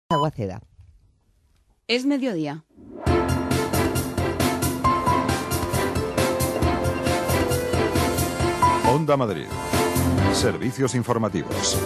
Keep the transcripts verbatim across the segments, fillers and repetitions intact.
Aguaceda. Es mediodía. Onda Madrid. Servicios informativos.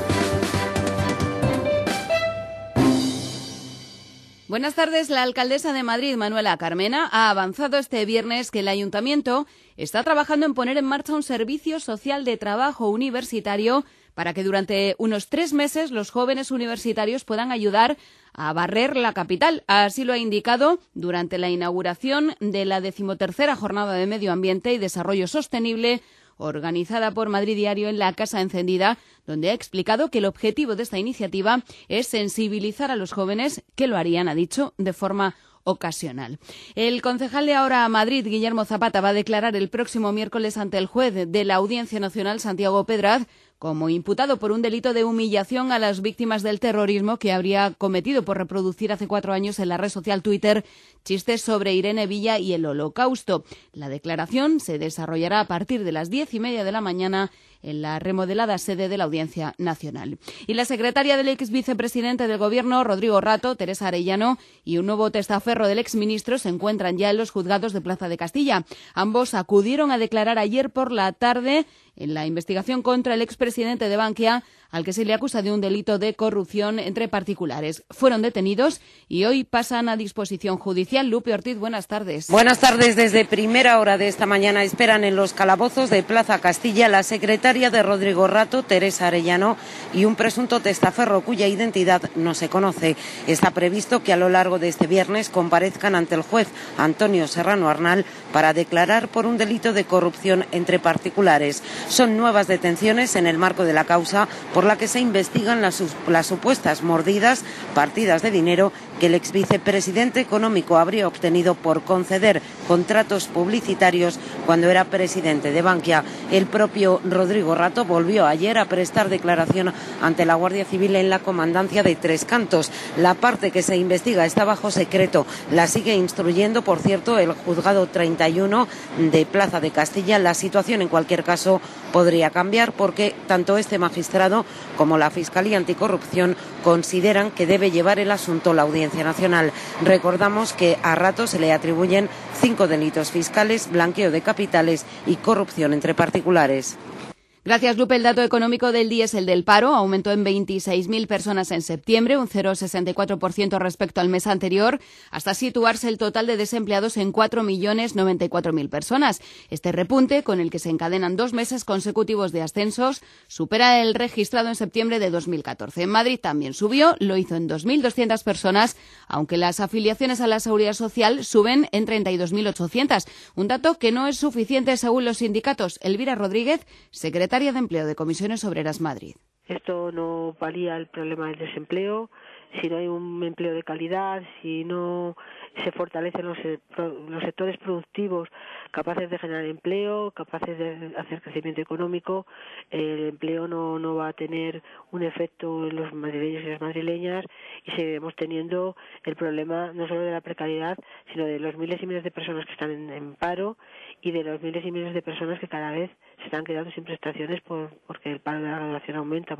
Buenas tardes. La alcaldesa de Madrid, Manuela Carmena, ha avanzado este viernes que el ayuntamiento está trabajando en poner en marcha un servicio social de trabajo universitario para que durante unos tres meses los jóvenes universitarios puedan ayudar a barrer la capital. Así lo ha indicado durante la inauguración de la decimotercera Jornada de Medio Ambiente y Desarrollo Sostenible organizada por Madrid Diario en la Casa Encendida, donde ha explicado que el objetivo de esta iniciativa es sensibilizar a los jóvenes que lo harían, ha dicho, de forma ocasional. El concejal de Ahora Madrid, Guillermo Zapata, va a declarar el próximo miércoles ante el juez de la Audiencia Nacional, Santiago Pedraz, como imputado por un delito de humillación a las víctimas del terrorismo que habría cometido por reproducir hace cuatro años en la red social Twitter chistes sobre Irene Villa y el Holocausto. La declaración se desarrollará a partir de las diez y media de la mañana en la remodelada sede de la Audiencia Nacional. Y la secretaria del ex vicepresidente del Gobierno, Rodrigo Rato, Teresa Arellano, y un nuevo testaferro del exministro se encuentran ya en los juzgados de Plaza de Castilla. Ambos acudieron a declarar ayer por la tarde en la investigación contra el expresidente de Bankia, al que se le acusa de un delito de corrupción entre particulares. Fueron detenidos y hoy pasan a disposición judicial. Lupe Ortiz, buenas tardes. Buenas tardes. Desde primera hora de esta mañana esperan en los calabozos de Plaza Castilla la secretaria de Rodrigo Rato, Teresa Arellano, y un presunto testaferro cuya identidad no se conoce. Está previsto que a lo largo de este viernes comparezcan ante el juez Antonio Serrano Arnal para declarar por un delito de corrupción entre particulares. Son nuevas detenciones en el marco de la causa por la que se investigan las, las supuestas mordidas, partidas de dinero que el ex vicepresidente económico habría obtenido por conceder contratos publicitarios cuando era presidente de Bankia. El propio Rodrigo Rato volvió ayer a prestar declaración ante la Guardia Civil en la comandancia de Tres Cantos. La parte que se investiga está bajo secreto. La sigue instruyendo, por cierto, el juzgado treinta y uno de Plaza de Castilla. La situación, en cualquier caso, podría cambiar porque tanto este magistrado como la Fiscalía Anticorrupción consideran que debe llevar el asunto la Audiencia Nacional. Recordamos que a Rato se le atribuyen cinco delitos fiscales, blanqueo de capitales y corrupción entre particulares. Gracias, Lupe. El dato económico del día es el del paro. Aumentó en veintiséis mil personas en septiembre, un cero coma sesenta y cuatro por ciento respecto al mes anterior, hasta situarse el total de desempleados en cuatro millones noventa y cuatro mil personas. Este repunte, con el que se encadenan dos meses consecutivos de ascensos, supera el registrado en septiembre de dos mil catorce. En Madrid también subió, lo hizo en dos mil doscientas personas, aunque las afiliaciones a la Seguridad Social suben en treinta y dos mil ochocientas. Un dato que no es suficiente según los sindicatos. Elvira Rodríguez, secretaria de Empleo de Comisiones Obreras Madrid. Esto no palía el problema del desempleo. Si no hay un empleo de calidad, si no se fortalecen los, los sectores productivos capaces de generar empleo, capaces de hacer crecimiento económico, el empleo no, no va a tener un efecto en los madrileños y las madrileñas y seguiremos teniendo el problema no solo de la precariedad, sino de los miles y miles de personas que están en, en paro y de los miles y miles de personas que cada vez se están quedando sin prestaciones por, porque el paro de la graduación aumenta.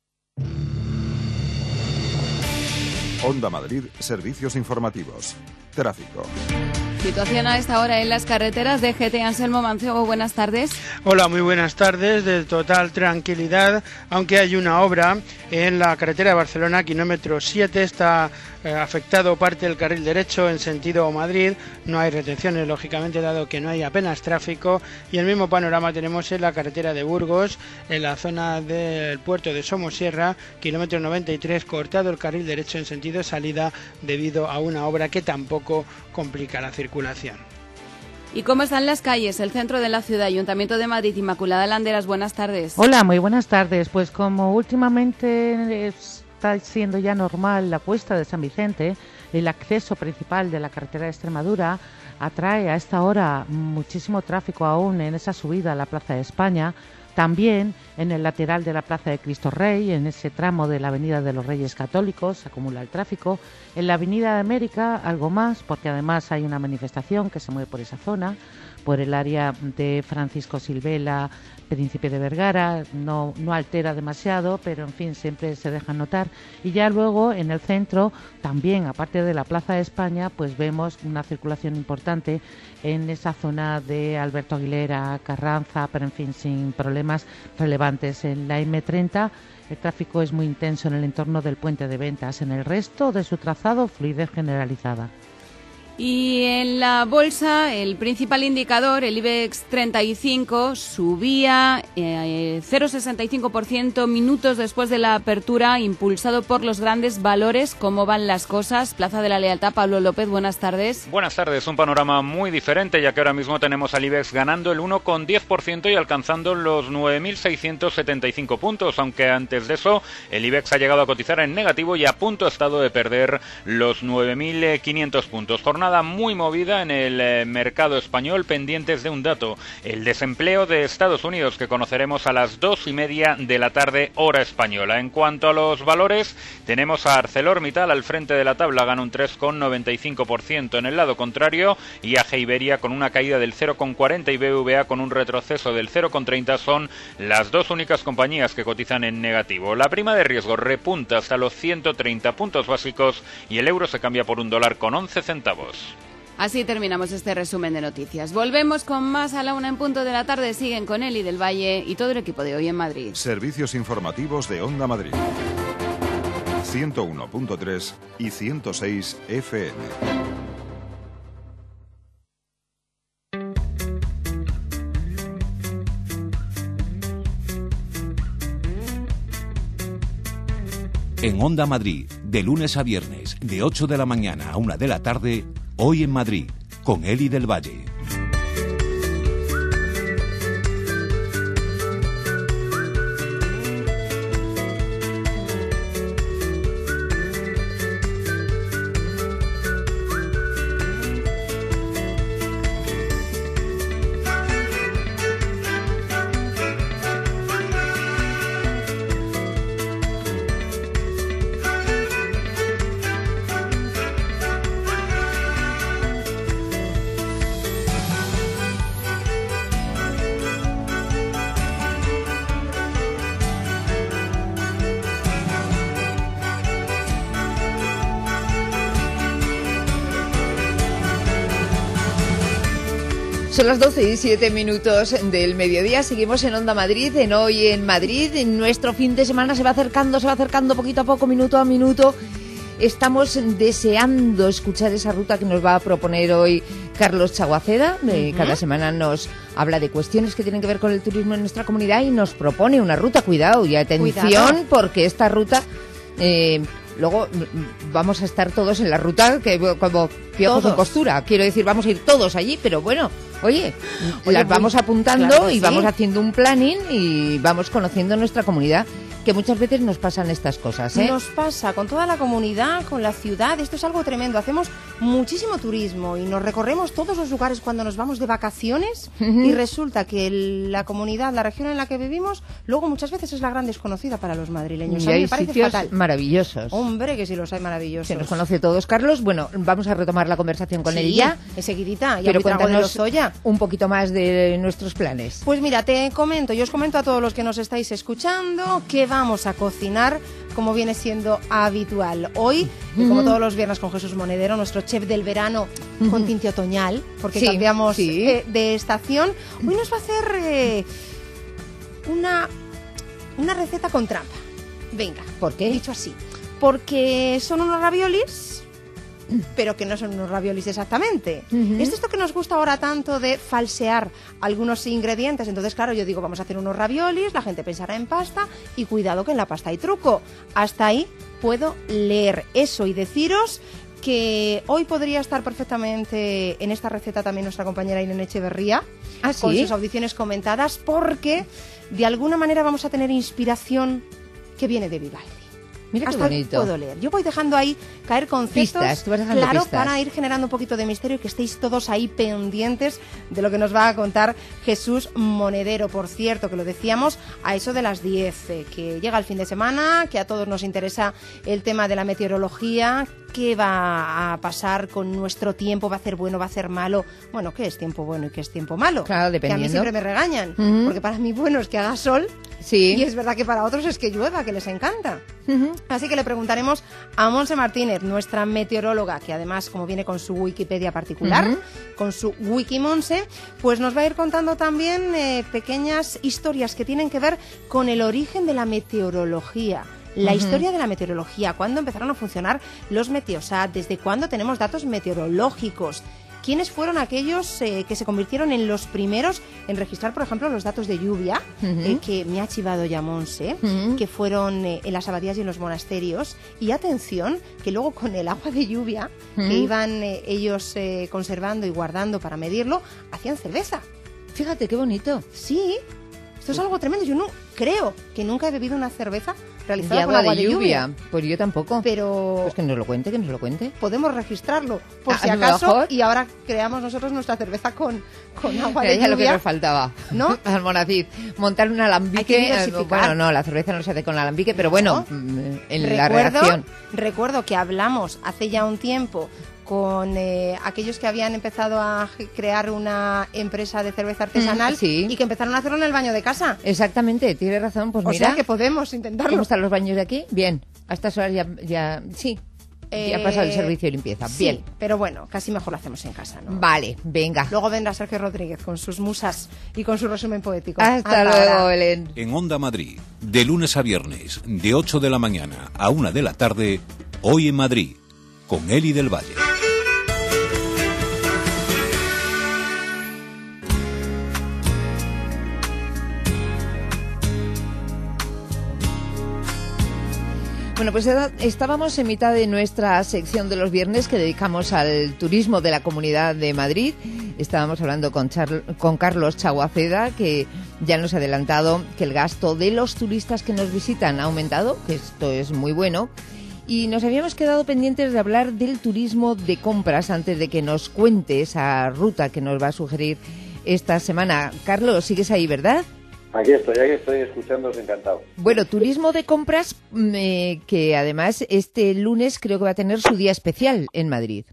Onda Madrid, servicios informativos. Tráfico. Situación a esta hora en las carreteras de G T. Anselmo Mancebo, buenas tardes. Hola, muy buenas tardes, de total tranquilidad, aunque hay una obra en la carretera de Barcelona, kilómetro siete, está eh, afectado parte del carril derecho en sentido Madrid, no hay retenciones, lógicamente, dado que no hay apenas tráfico, y el mismo panorama tenemos en la carretera de Burgos, en la zona del puerto de Somosierra, kilómetro noventa y tres, cortado el carril derecho en sentido salida debido a una obra que tampoco complica la circulación. ¿Y cómo están las calles? El centro de la ciudad, Ayuntamiento de Madrid, Inmaculada Landeras, buenas tardes. Hola, muy buenas tardes. Pues como últimamente está siendo ya normal la puesta de San Vicente, el acceso principal de la carretera de Extremadura atrae a esta hora muchísimo tráfico aún en esa subida a la Plaza de España. También en el lateral de la Plaza de Cristo Rey, en ese tramo de la Avenida de los Reyes Católicos, se acumula el tráfico. En la Avenida de América, algo más, porque además hay una manifestación que se mueve por esa zona. por el área de Francisco Silvela, Príncipe de Vergara, no, no altera demasiado, pero en fin, siempre se deja notar. Y ya luego en el centro, también aparte de la Plaza de España, pues vemos una circulación importante en esa zona de Alberto Aguilera, Carranza, pero en fin, sin problemas relevantes. En la eme treinta el tráfico es muy intenso en el entorno del puente de Ventas. En el resto de su trazado, fluidez generalizada. Y en la bolsa, el principal indicador, el IBEX treinta y cinco, subía eh, cero coma sesenta y cinco por ciento minutos después de la apertura, impulsado por los grandes valores. ¿Cómo van las cosas? Plaza de la Lealtad, Pablo López, buenas tardes. Buenas tardes, un panorama muy diferente, ya que ahora mismo tenemos al IBEX ganando el uno coma diez por ciento y alcanzando los nueve mil seiscientos setenta y cinco puntos, aunque antes de eso el IBEX ha llegado a cotizar en negativo y a punto ha estado de perder los nueve mil quinientos puntos. Jornada muy movida en el eh, mercado español, pendientes de un dato, el desempleo de Estados Unidos, que conoceremos a las dos y media de la tarde, hora española. En cuanto a los valores, tenemos a ArcelorMittal al frente de la tabla, gana un tres coma noventa y cinco por ciento. En el lado contrario, I A G Iberia con una caída del cero coma cuarenta y B B V A con un retroceso del cero coma treinta. Son las dos únicas compañías que cotizan en negativo. La prima de riesgo repunta hasta los ciento treinta puntos básicos y el euro se cambia por un dólar con once centavos. Así terminamos este resumen de noticias. Volvemos con más a la una en punto de la tarde. Siguen con Eli del Valle y todo el equipo de Hoy en Madrid. Servicios informativos de Onda Madrid. ciento uno punto tres y ciento seis F M. En Onda Madrid, de lunes a viernes, de ocho de la mañana a una de la tarde, Hoy en Madrid, con Eli del Valle. Son las doce y siete minutos del mediodía, seguimos en Onda Madrid, en Hoy en Madrid. Nuestro fin de semana se va acercando, se va acercando poquito a poco, minuto a minuto. Estamos deseando escuchar esa ruta que nos va a proponer hoy Carlos Chaguacera. Uh-huh. Cada semana nos habla de cuestiones que tienen que ver con el turismo en nuestra comunidad y nos propone una ruta. Cuidado y atención, Cuidado. porque esta ruta... Eh, Luego vamos a estar todos en la ruta, que como piojos en costura. Quiero decir, vamos a ir todos allí, pero bueno, oye, oye las vamos apuntando claro y sí. vamos haciendo un planning y vamos conociendo nuestra comunidad, que muchas veces nos pasan estas cosas, ¿eh? Nos pasa con toda la comunidad, con la ciudad. Esto es algo tremendo. Hacemos muchísimo turismo y nos recorremos todos los lugares cuando nos vamos de vacaciones uh-huh. y resulta que la comunidad, la región en la que vivimos, luego muchas veces es la gran desconocida para los madrileños. Y a mí hay me parece sitios fatal. maravillosos. Hombre, que sí los hay maravillosos. Que nos conoce todos, Carlos. Bueno, vamos a retomar la conversación con sí, él ya. enseguidita. Pero cuéntanos un poquito más de nuestros planes. Pues mira, te comento, yo os comento a todos los que nos estáis escuchando que vamos a cocinar como viene siendo habitual. Hoy, uh-huh. como todos los viernes con Jesús Monedero, nuestro chef del verano uh-huh. con tinte otoñal, porque sí, cambiamos sí. eh, de estación. Hoy nos va a hacer eh, una, una receta con trampa. Venga, ¿por qué? Dicho así. Porque son unos raviolis, pero que no son unos raviolis exactamente. Uh-huh. Esto es lo que nos gusta ahora tanto de falsear algunos ingredientes. Entonces, claro, yo digo, vamos a hacer unos raviolis, la gente pensará en pasta y cuidado que en la pasta hay truco. Hasta ahí puedo leer eso y deciros que hoy podría estar perfectamente en esta receta también nuestra compañera Irene Echeverría, ¿Ah, sí? con sus audiciones comentadas, porque de alguna manera vamos a tener inspiración que viene de Vivaldi. Mira qué hasta bonito. puedo leer. Yo voy dejando ahí caer conceptos, Pistas, tú vas dejando claro, pistas. para ir generando un poquito de misterio y que estéis todos ahí pendientes de lo que nos va a contar Jesús Monedero. Por cierto, que lo decíamos a eso de las diez, eh, que llega el fin de semana, que a todos nos interesa el tema de la meteorología. ¿Qué va a pasar con nuestro tiempo? ¿Va a ser bueno? ¿Va a ser malo? Bueno, ¿qué es tiempo bueno y qué es tiempo malo? Claro, dependiendo. Que a mí siempre me regañan, Uh-huh. porque para mí bueno es que haga sol. Sí. Y es verdad que para otros es que llueva, que les encanta. Uh-huh. Así que le preguntaremos a Monse Martínez, nuestra meteoróloga, que además, como viene con su Wikipedia particular, Uh-huh. con su Wikimonse, pues nos va a ir contando también eh, pequeñas historias que tienen que ver con el origen de la meteorología. La Uh-huh. historia de la meteorología, cuándo empezaron a funcionar los meteosat, desde cuándo tenemos datos meteorológicos, quiénes fueron aquellos eh, que se convirtieron en los primeros en registrar, por ejemplo, los datos de lluvia, Uh-huh. eh, que me ha chivado ya Monse, Uh-huh. que fueron eh, en las abadías y en los monasterios. Y atención, que luego con el agua de lluvia Uh-huh. que iban eh, ellos eh, conservando y guardando para medirlo, hacían cerveza. Fíjate qué bonito. Sí, esto es algo tremendo. Yo no creo que nunca he bebido una cerveza realizada De con agua agua de de lluvia. lluvia. Pues yo tampoco. Pero Pues que nos lo cuente, que nos lo cuente. podemos registrarlo, por Ah, si a lo acaso, mejor. y ahora creamos nosotros nuestra cerveza con, con agua Era de ya lo que lluvia. nos faltaba. ¿No? Al Monacid. Montar un alambique. Hay que eh, diversificar. bueno, no, la cerveza no se hace con alambique, pero bueno, No. mm, en la Recuerdo, redacción. recuerdo que hablamos hace ya un tiempo con eh, aquellos que habían empezado a g- crear una empresa de cerveza artesanal Mm, sí. y que empezaron a hacerlo en el baño de casa. Exactamente, tienes razón. Pues o mira, sea que podemos intentarlo. ¿cómo están los baños de aquí? Bien. A estas horas ya, ya sí, ya ha pasado el Eh, servicio de limpieza. sí, Bien. pero bueno, casi mejor lo hacemos en casa, ¿no? Vale, venga. Luego vendrá Sergio Rodríguez con sus musas y con su resumen poético. Hasta luego, ahora. Belén. En Onda Madrid, de lunes a viernes, de ocho de la mañana a una de la tarde, Hoy en Madrid, con Eli del Valle. Bueno, pues era- estábamos en mitad de nuestra sección de los viernes que dedicamos al turismo de la Comunidad de Madrid. Estábamos hablando con, Char- con Carlos Chaguaceda, que ya nos ha adelantado que el gasto de los turistas que nos visitan ha aumentado, que esto es muy bueno. Y nos habíamos quedado pendientes de hablar del turismo de compras antes de que nos cuente esa ruta que nos va a sugerir esta semana. Carlos, sigues ahí, ¿verdad? Aquí estoy, aquí estoy escuchándoos encantado. Bueno, turismo de compras mm, eh, que además este lunes creo que va a tener su día especial en Madrid.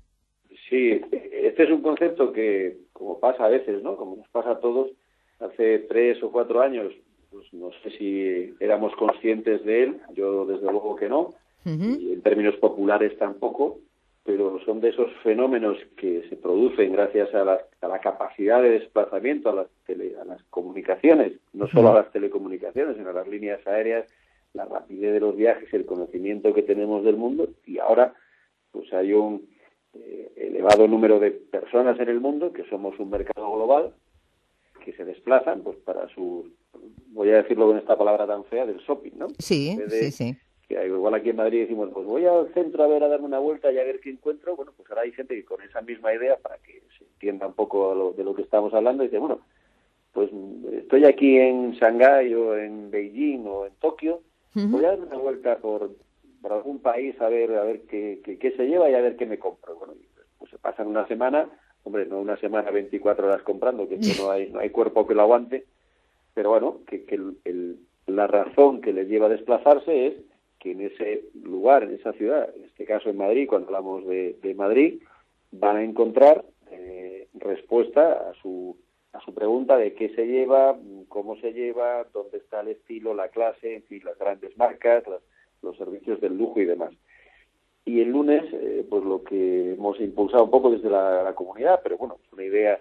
Sí, este es un concepto que, como pasa a veces, ¿no? Como nos pasa a todos, hace tres o cuatro años, pues no sé si éramos conscientes de él, yo desde luego que no, Uh-huh. y en términos populares tampoco, pero son de esos fenómenos que se producen gracias a la, a la capacidad de desplazamiento, a las, tele, a las comunicaciones, no solo a las telecomunicaciones, sino a las líneas aéreas, la rapidez de los viajes, el conocimiento que tenemos del mundo, y ahora pues hay un eh, elevado número de personas en el mundo, que somos un mercado global, que se desplazan pues para su, voy a decirlo con esta palabra tan fea, del shopping, ¿no? Sí, De- sí, sí. que igual aquí en Madrid decimos, pues voy al centro a ver, a darme una vuelta y a ver qué encuentro. Bueno, pues ahora hay gente que con esa misma idea, para que se entienda un poco lo, de lo que estamos hablando, dice, bueno, pues estoy aquí en Shanghái o en Beijing o en Tokio, Uh-huh. voy a dar una vuelta por, por algún país a ver a ver qué, qué, qué se lleva y a ver qué me compro. Bueno, y pues se pasan una semana, hombre, no una semana veinticuatro horas comprando, que esto no hay, no hay cuerpo que lo aguante, pero bueno, que, que el, el, la razón que les lleva a desplazarse es que en ese lugar, en esa ciudad, en este caso en Madrid, cuando hablamos de, de Madrid, van a encontrar eh, respuesta a su a su pregunta de qué se lleva, cómo se lleva, dónde está el estilo, la clase, en fin, las grandes marcas, las, los servicios del lujo y demás. Y el lunes, eh, pues lo que hemos impulsado un poco desde la, la comunidad, pero bueno, es una idea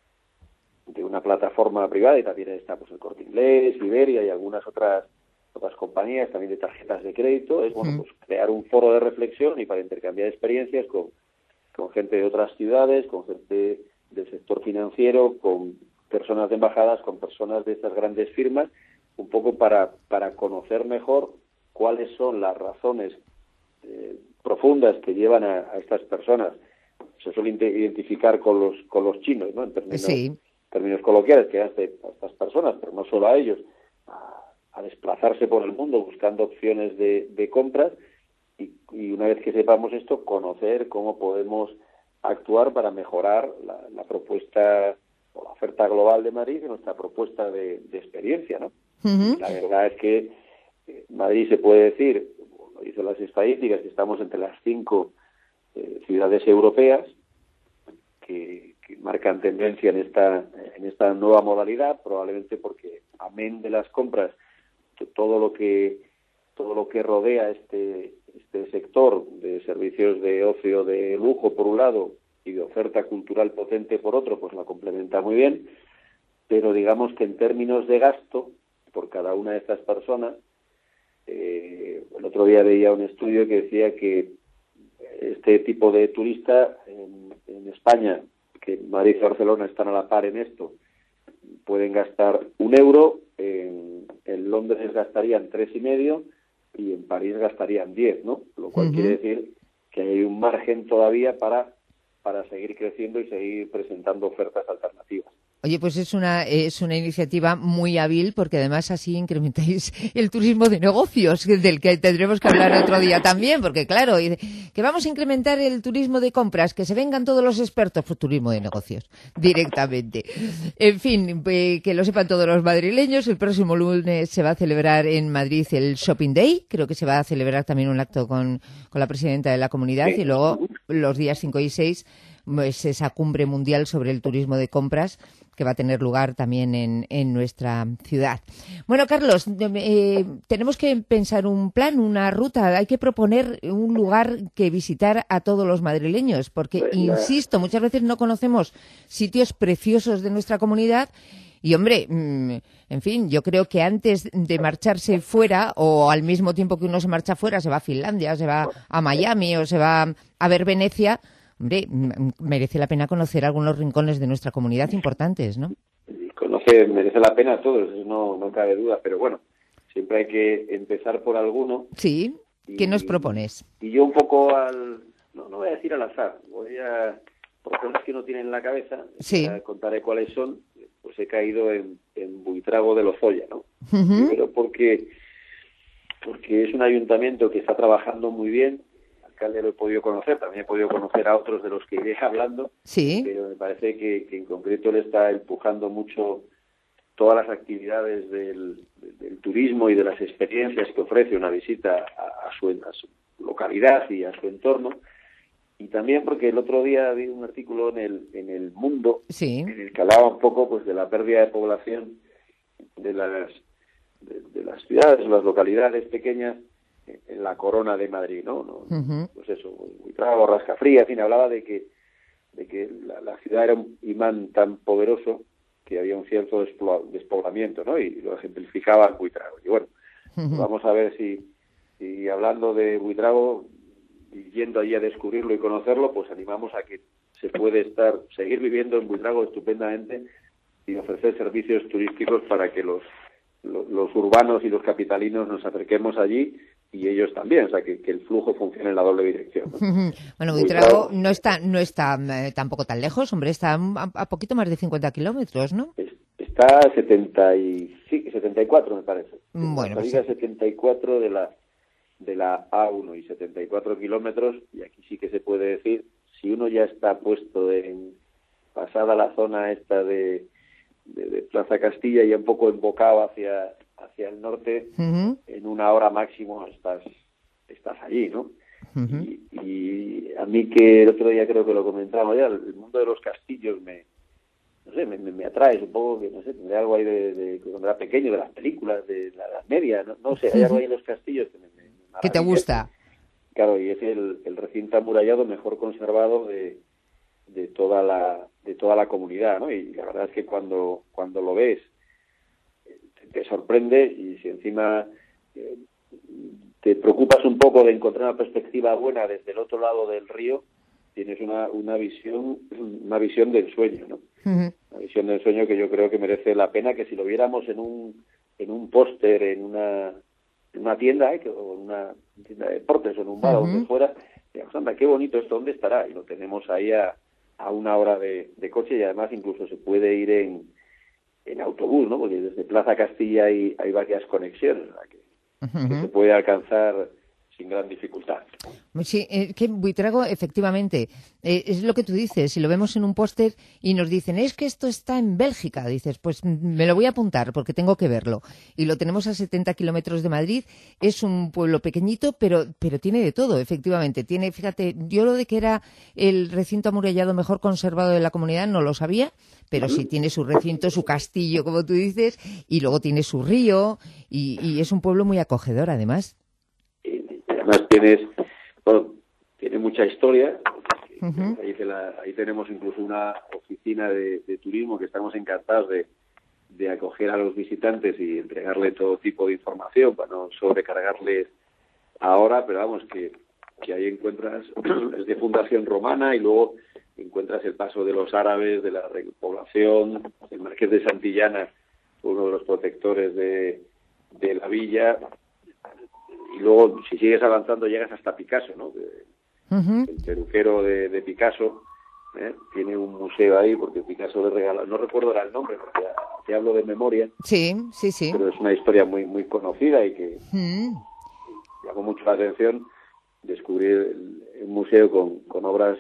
de una plataforma privada, y también está pues el Corte Inglés, Iberia y algunas otras otras compañías también de tarjetas de crédito, es bueno, pues crear un foro de reflexión y para intercambiar experiencias con, con gente de otras ciudades, con gente del sector financiero, con personas de embajadas, con personas de estas grandes firmas, un poco para, para conocer mejor cuáles son las razones eh, profundas que llevan a, a estas personas. Se suele identificar con los con los chinos, ¿no? En términos, Sí. términos coloquiales, que hace a estas personas, pero no solo a ellos, a, a desplazarse por el mundo buscando opciones de, de compras, y, y una vez que sepamos esto, conocer cómo podemos actuar para mejorar la, la propuesta o la oferta global de Madrid y nuestra propuesta de, de experiencia, ¿no? Uh-huh. La verdad es que eh, Madrid se puede decir, lo dicen las estadísticas, que estamos entre las cinco eh, ciudades europeas que, que marcan tendencia en esta en esta nueva modalidad, probablemente porque amén de las compras, todo lo que todo lo que rodea este este sector de servicios de ocio de lujo por un lado y de oferta cultural potente por otro, pues la complementa muy bien, pero digamos que en términos de gasto por cada una de estas personas, eh, el otro día veía un estudio que decía que este tipo de turista en, en España, que Madrid y Barcelona están a la par en esto, pueden gastar un euro, en, en Londres gastarían tres y medio y en París gastarían diez, ¿no? Lo cual uh-huh. quiere decir que hay un margen todavía para para seguir creciendo y seguir presentando ofertas alternativas. Oye, pues es una es una iniciativa muy hábil porque además así incrementáis el turismo de negocios, del que tendremos que hablar otro día también, porque claro, que vamos a incrementar el turismo de compras, que se vengan todos los expertos, pues turismo de negocios, directamente. En fin, eh, que lo sepan todos los madrileños, el próximo lunes se va a celebrar en Madrid el Shopping Day, creo que se va a celebrar también un acto con, con la presidenta de la comunidad y luego los días cinco y seis pues esa cumbre mundial sobre el turismo de compras que va a tener lugar también en, en nuestra ciudad. Bueno, Carlos, eh, tenemos que pensar un plan, una ruta, hay que proponer un lugar que visitar a todos los madrileños, porque, pues, insisto, muchas veces no conocemos sitios preciosos de nuestra comunidad y, hombre, mmm, en fin, yo creo que antes de marcharse fuera, o al mismo tiempo que uno se marcha fuera, se va a Finlandia, se va a Miami o se va a ver Venecia, hombre, merece la pena conocer algunos rincones de nuestra comunidad importantes, ¿no? Conocer, merece la pena a todos, no, no cabe duda, pero bueno, siempre hay que empezar por alguno. Sí, ¿qué y, nos propones? Y yo un poco al, no, no voy a decir al azar, voy a, por cosas que uno tiene en la cabeza, sí. ya contaré cuáles son, pues he caído en, en Buitrago de Lozoya, ¿no? Uh-huh. Pero porque, porque es un ayuntamiento que está trabajando muy bien. Lo he podido conocer, también he podido conocer a otros de los que iré hablando, sí. pero me parece que, que en concreto le está empujando mucho todas las actividades del, del turismo y de las experiencias que ofrece una visita a, a, su, a su localidad y a su entorno, y también porque el otro día vi un artículo en el, en el Mundo, sí. en el que hablaba un poco pues de la pérdida de población de las, de, de las ciudades, las localidades pequeñas, en la corona de Madrid, ¿no? ¿no? Uh-huh. Pues eso, Buitrago, Rascafría, en fin, hablaba de que de que la, la ciudad era un imán tan poderoso que había un cierto despoblamiento, ¿no? Y lo ejemplificaba en Buitrago. Y bueno, uh-huh. vamos a ver si, si hablando de Buitrago y yendo allí a descubrirlo y conocerlo, pues animamos a que se puede estar, seguir viviendo en Buitrago estupendamente y ofrecer servicios turísticos para que los, los, los urbanos y los capitalinos nos acerquemos allí y ellos también, o sea, que, que el flujo funcione en la doble dirección, ¿no? Bueno, Buitrago no está no está eh, tampoco tan lejos, hombre, está a, a poquito más de cincuenta kilómetros, ¿no? Es, está a setenta y, sí, setenta y cuatro, me parece. Bueno, la salida pues, setenta y cuatro de la de la A uno y setenta y cuatro kilómetros, y aquí sí que se puede decir, si uno ya está puesto en pasada la zona esta de, de, de Plaza Castilla y un poco embocado hacia hacia el norte, uh-huh. en una hora máximo estás estás allí, ¿no? Uh-huh. Y, y a mí, que el otro día creo que lo comentaba ya, el mundo de los castillos me no sé, me, me atrae, supongo que, no sé, tendré algo ahí de, de cuando era pequeño, de las películas, de la Edad Media, no, no sé, hay algo ahí en los castillos que me, me, me ¿Qué te gusta? Claro, y es el, el recinto amurallado mejor conservado de, de toda la de toda la comunidad, ¿no? Y la verdad es que cuando cuando lo ves te sorprende, y si encima eh, te preocupas un poco de encontrar una perspectiva buena desde el otro lado del río, tienes una una visión una visión de ensueño, ¿no? Uh-huh. Una visión de ensueño que yo creo que merece la pena, que si lo viéramos en un en un póster, en una en una tienda, ¿eh? o en una tienda de deportes, o en un bar, uh-huh. o donde fuera, digamos, anda, qué bonito esto, ¿dónde estará? Y lo tenemos ahí a, a una hora de, de coche, y además incluso se puede ir en en autobús, ¿no? Porque desde Plaza Castilla hay, hay varias conexiones, ¿verdad? Que, uh-huh. que se puede alcanzar sin gran dificultad. Sí, eh, que Buitrago, efectivamente, eh, es lo que tú dices, si lo vemos en un póster y nos dicen, es que esto está en Bélgica, dices, pues me lo voy a apuntar porque tengo que verlo. Y lo tenemos a setenta kilómetros de Madrid, es un pueblo pequeñito, pero, pero tiene de todo, efectivamente. Tiene, fíjate, yo lo de que era el recinto amurallado mejor conservado de la comunidad no lo sabía, pero sí tiene su recinto, su castillo, como tú dices, y luego tiene su río, y, y es un pueblo muy acogedor, además. Y además tienes, bueno, tiene mucha historia. Uh-huh. Ahí, te la, ahí tenemos incluso una oficina de, de turismo que estamos encantados de, de acoger a los visitantes y entregarle todo tipo de información para no sobrecargarles ahora, pero vamos, que, que ahí encuentras, es de fundación romana y luego encuentras el paso de los árabes, de la repoblación, el Marqués de Santillana, uno de los protectores de, de la villa, y luego si sigues avanzando llegas hasta Picasso, ¿no? Uh-huh. El peluquero de, de Picasso, ¿eh? Tiene un museo ahí porque Picasso le regaló, no recuerdo ahora el nombre porque te hablo de memoria. Sí, sí, sí. Pero es una historia muy muy conocida y que uh-huh. llamó mucho la atención descubrir el, el museo con, con obras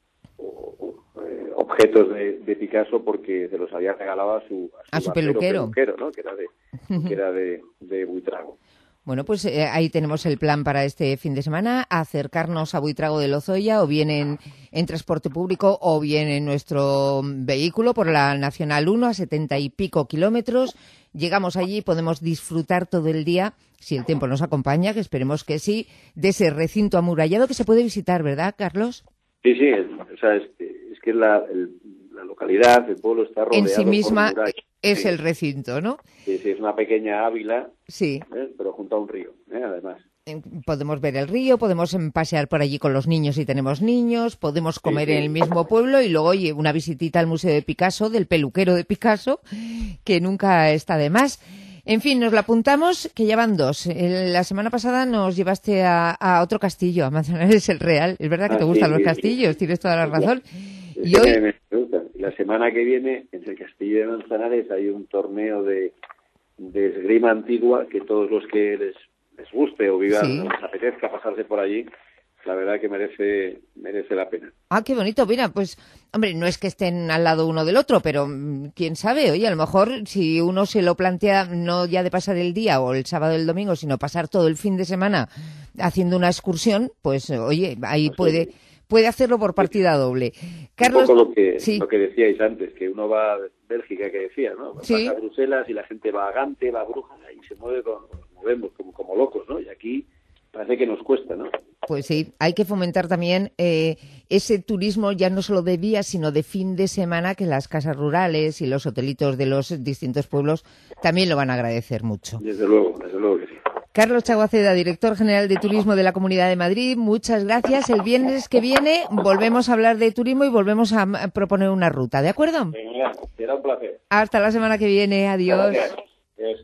o, o eh, objetos de, de Picasso porque se los había regalado a su, a su, a su peluquero, peluquero, ¿no? Que era de, uh-huh. que era de, de Buitrago. Bueno, pues eh, ahí tenemos el plan para este fin de semana, acercarnos a Buitrago de Lozoya, o bien en, en transporte público o bien en nuestro vehículo por la Nacional uno a setenta y pico kilómetros. Llegamos allí y podemos disfrutar todo el día, si el tiempo nos acompaña, que esperemos que sí, de ese recinto amurallado que se puede visitar, ¿verdad, Carlos? Sí, sí, es, o sea, es, es que la, el, la localidad, el pueblo está rodeado en sí misma por murallas. Es sí. el recinto, ¿no? Sí, sí, es una pequeña Ávila, sí. ¿eh? Pero junto a un río, ¿eh? Además. Podemos ver el río, podemos pasear por allí con los niños si tenemos niños, podemos comer sí, sí. en el mismo pueblo y luego, oye, una visitita al Museo de Picasso, del peluquero de Picasso, que nunca está de más. En fin, nos lo apuntamos, que ya van dos. La semana pasada nos llevaste a, a otro castillo, a Manzanares el Real. Es verdad que ah, te gustan sí, los sí, castillos, sí. tienes toda la razón. Sí, y hoy... me preguntan. La semana que viene, en el Castillo de Manzanares, hay un torneo de, de esgrima antigua que todos los que les, les guste o vivan, sí. les apetezca pasarse por allí, la verdad que merece merece la pena. Ah, qué bonito. Mira, pues, hombre, no es que estén al lado uno del otro, pero quién sabe, oye, a lo mejor si uno se lo plantea no ya de pasar el día o el sábado o el domingo, sino pasar todo el fin de semana haciendo una excursión, pues, oye, ahí pues puede... Sí. Puede hacerlo por partida doble. Carlos, un poco lo que, sí. lo que decíais antes, que uno va a Bélgica, que decía, ¿no? Va sí. a Bruselas y la gente va a Gante, va a Brujas y se mueve, con, nos movemos como, como locos, ¿no? Y aquí parece que nos cuesta, ¿no? Pues sí, hay que fomentar también eh, ese turismo ya no solo de día, sino de fin de semana, que las casas rurales y los hotelitos de los distintos pueblos también lo van a agradecer mucho. Desde luego, desde luego que sí. Carlos Chaguaceda, director general de Turismo de la Comunidad de Madrid, muchas gracias. El viernes que viene volvemos a hablar de turismo y volvemos a proponer una ruta, ¿de acuerdo? Venga, será un placer. Hasta la semana que viene, adiós. Gracias. Adiós.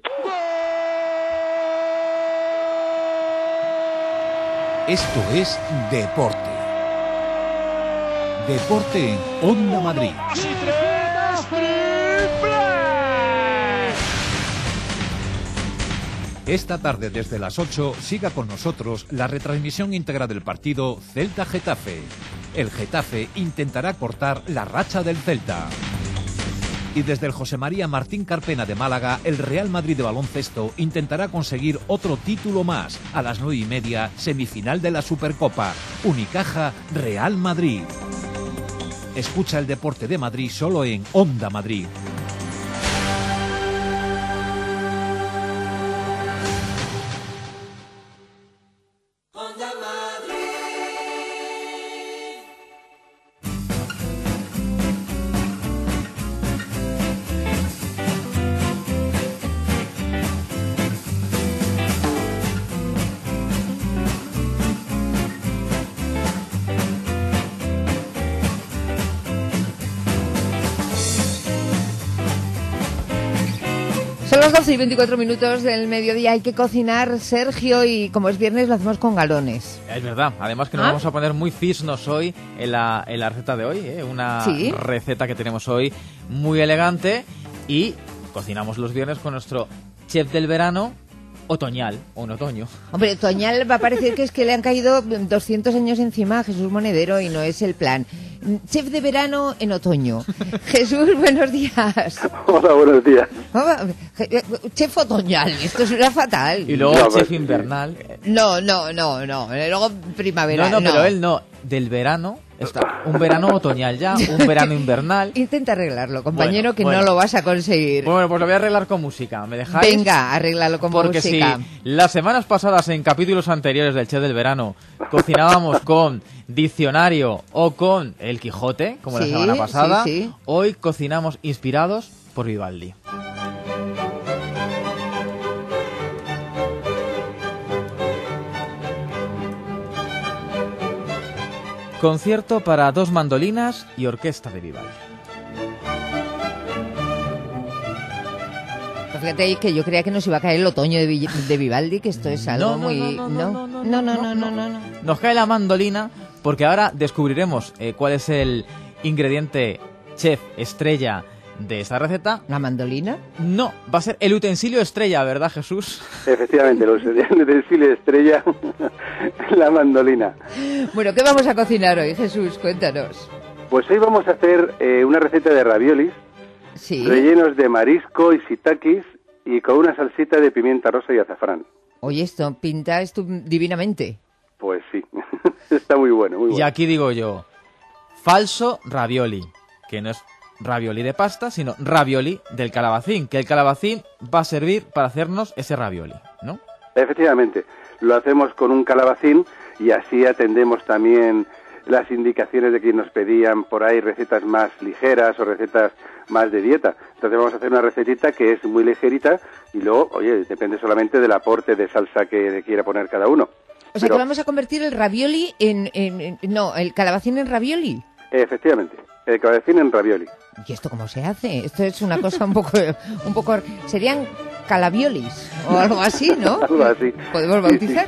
Esto es Deporte. Deporte en Onda Madrid. Esta tarde desde las ocho siga con nosotros la retransmisión íntegra del partido Celta-Getafe. El Getafe intentará cortar la racha del Celta. Y desde el José María Martín Carpena de Málaga, el Real Madrid de baloncesto intentará conseguir otro título más. A las nueve y media, semifinal de la Supercopa. Unicaja Real Madrid. Escucha el deporte de Madrid solo en Onda Madrid. Son las doce y veinticuatro minutos del mediodía, hay que cocinar, Sergio, y como es viernes lo hacemos con galones. Es verdad, además que nos ¿Ah? vamos a poner muy fisnos hoy en la, en la receta de hoy, ¿eh? Una ¿Sí? receta que tenemos hoy muy elegante y cocinamos los viernes con nuestro chef del verano, otoñal o en otoño. Hombre, otoñal va a parecer que es que le han caído doscientos años encima a Jesús Monedero y no es el plan. Chef de verano en otoño. Jesús, buenos días. Hola, buenos días. Chef otoñal, esto suena fatal. Y luego no, chef invernal. No, no, no, no. Luego primavera. No, no, no, pero él no. Del verano. Está un verano otoñal ya, un verano invernal. Intenta arreglarlo, compañero, bueno, que bueno. no lo vas a conseguir. Bueno, pues lo voy a arreglar con música, ¿me dejáis? Venga, arréglalo con Porque música. Porque si las semanas pasadas, en capítulos anteriores del Chef del Verano, cocinábamos con Diccionario o con El Quijote, como sí, la semana pasada, sí, sí. hoy cocinamos inspirados por Vivaldi. Concierto para dos mandolinas y orquesta de Vivaldi. Fíjate ahí que yo creía que nos iba a caer el otoño de, Vi- de Vivaldi, que esto es algo no, no, muy... No no no no, no, no, no, no, no, no. Nos cae la mandolina porque ahora descubriremos eh, cuál es el ingrediente chef estrella de esta receta. ¿La mandolina? No, va a ser el utensilio estrella, ¿verdad, Jesús? Efectivamente, el utensilio estrella, la mandolina. Bueno, ¿qué vamos a cocinar hoy, Jesús? Cuéntanos. Pues hoy vamos a hacer eh, una receta de raviolis, sí, rellenos de marisco y shiitakes y con una salsita de pimienta rosa y azafrán. Oye, esto pinta esto divinamente. Pues sí, está muy bueno, muy bueno. Y aquí digo yo, falso ravioli, que no es ravioli de pasta, sino ravioli del calabacín, que el calabacín va a servir para hacernos ese ravioli, ¿no? Efectivamente, lo hacemos con un calabacín y así atendemos también las indicaciones de quien nos pedían por ahí recetas más ligeras o recetas más de dieta. Entonces vamos a hacer una recetita que es muy ligerita y luego, oye, depende solamente del aporte de salsa que quiera poner cada uno. O sea Pero, que vamos a convertir el ravioli en, en, en... No, el calabacín en ravioli. Efectivamente, el calabacín en ravioli. ¿Y esto cómo se hace? Esto es una cosa un poco... un poco serían calabiolis o algo así, ¿no? Algo así. ¿Podemos bautizar? Sí,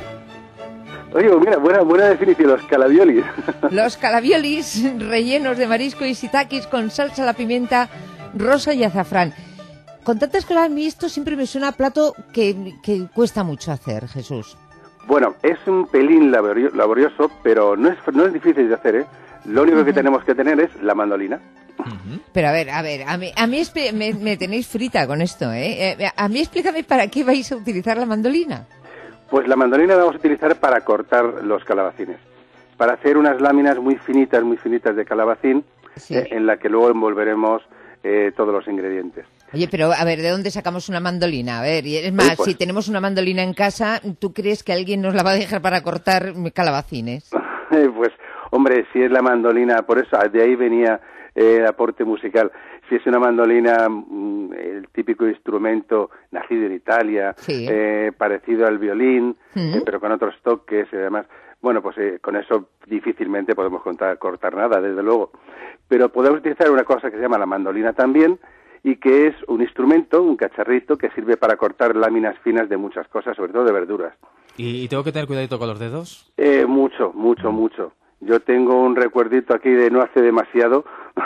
sí. Oye, mira, buena, buena definición, los calabiolis. Los calabiolis rellenos de marisco y shiitakes con salsa a la pimienta rosa y azafrán. Con tantas cosas, a mí esto siempre me suena a plato que, que cuesta mucho hacer, Jesús. Bueno, es un pelín laborio, laborioso, pero no es, no es difícil de hacer, ¿eh? Lo único uh-huh. que tenemos que tener es la mandolina. Uh-huh. Pero a ver, a ver, a mí, a mí me, me tenéis frita con esto, ¿eh? A mí explícame para qué vais a utilizar la mandolina. Pues la mandolina la vamos a utilizar para cortar los calabacines, para hacer unas láminas muy finitas, muy finitas de calabacín, sí. eh, en la que luego envolveremos eh, todos los ingredientes. Oye, pero a ver, ¿de dónde sacamos una mandolina? A ver, y es más, sí, pues, si tenemos una mandolina en casa, ¿tú crees que alguien nos la va a dejar para cortar calabacines? Pues, hombre, si es la mandolina, por eso, de ahí venía eh, el aporte musical. Si es una mandolina, mmm, el típico instrumento nacido en Italia, sí. eh, parecido al violín, uh-huh. eh, pero con otros toques y demás, bueno, pues eh, con eso difícilmente podemos contar, cortar nada, desde luego. Pero podemos utilizar una cosa que se llama la mandolina también, y que es un instrumento, un cacharrito, que sirve para cortar láminas finas de muchas cosas, sobre todo de verduras. ¿Y, y tengo que tener cuidadito con los dedos? Eh, mucho, mucho, mucho. Yo tengo un recuerdito aquí de no hace demasiado,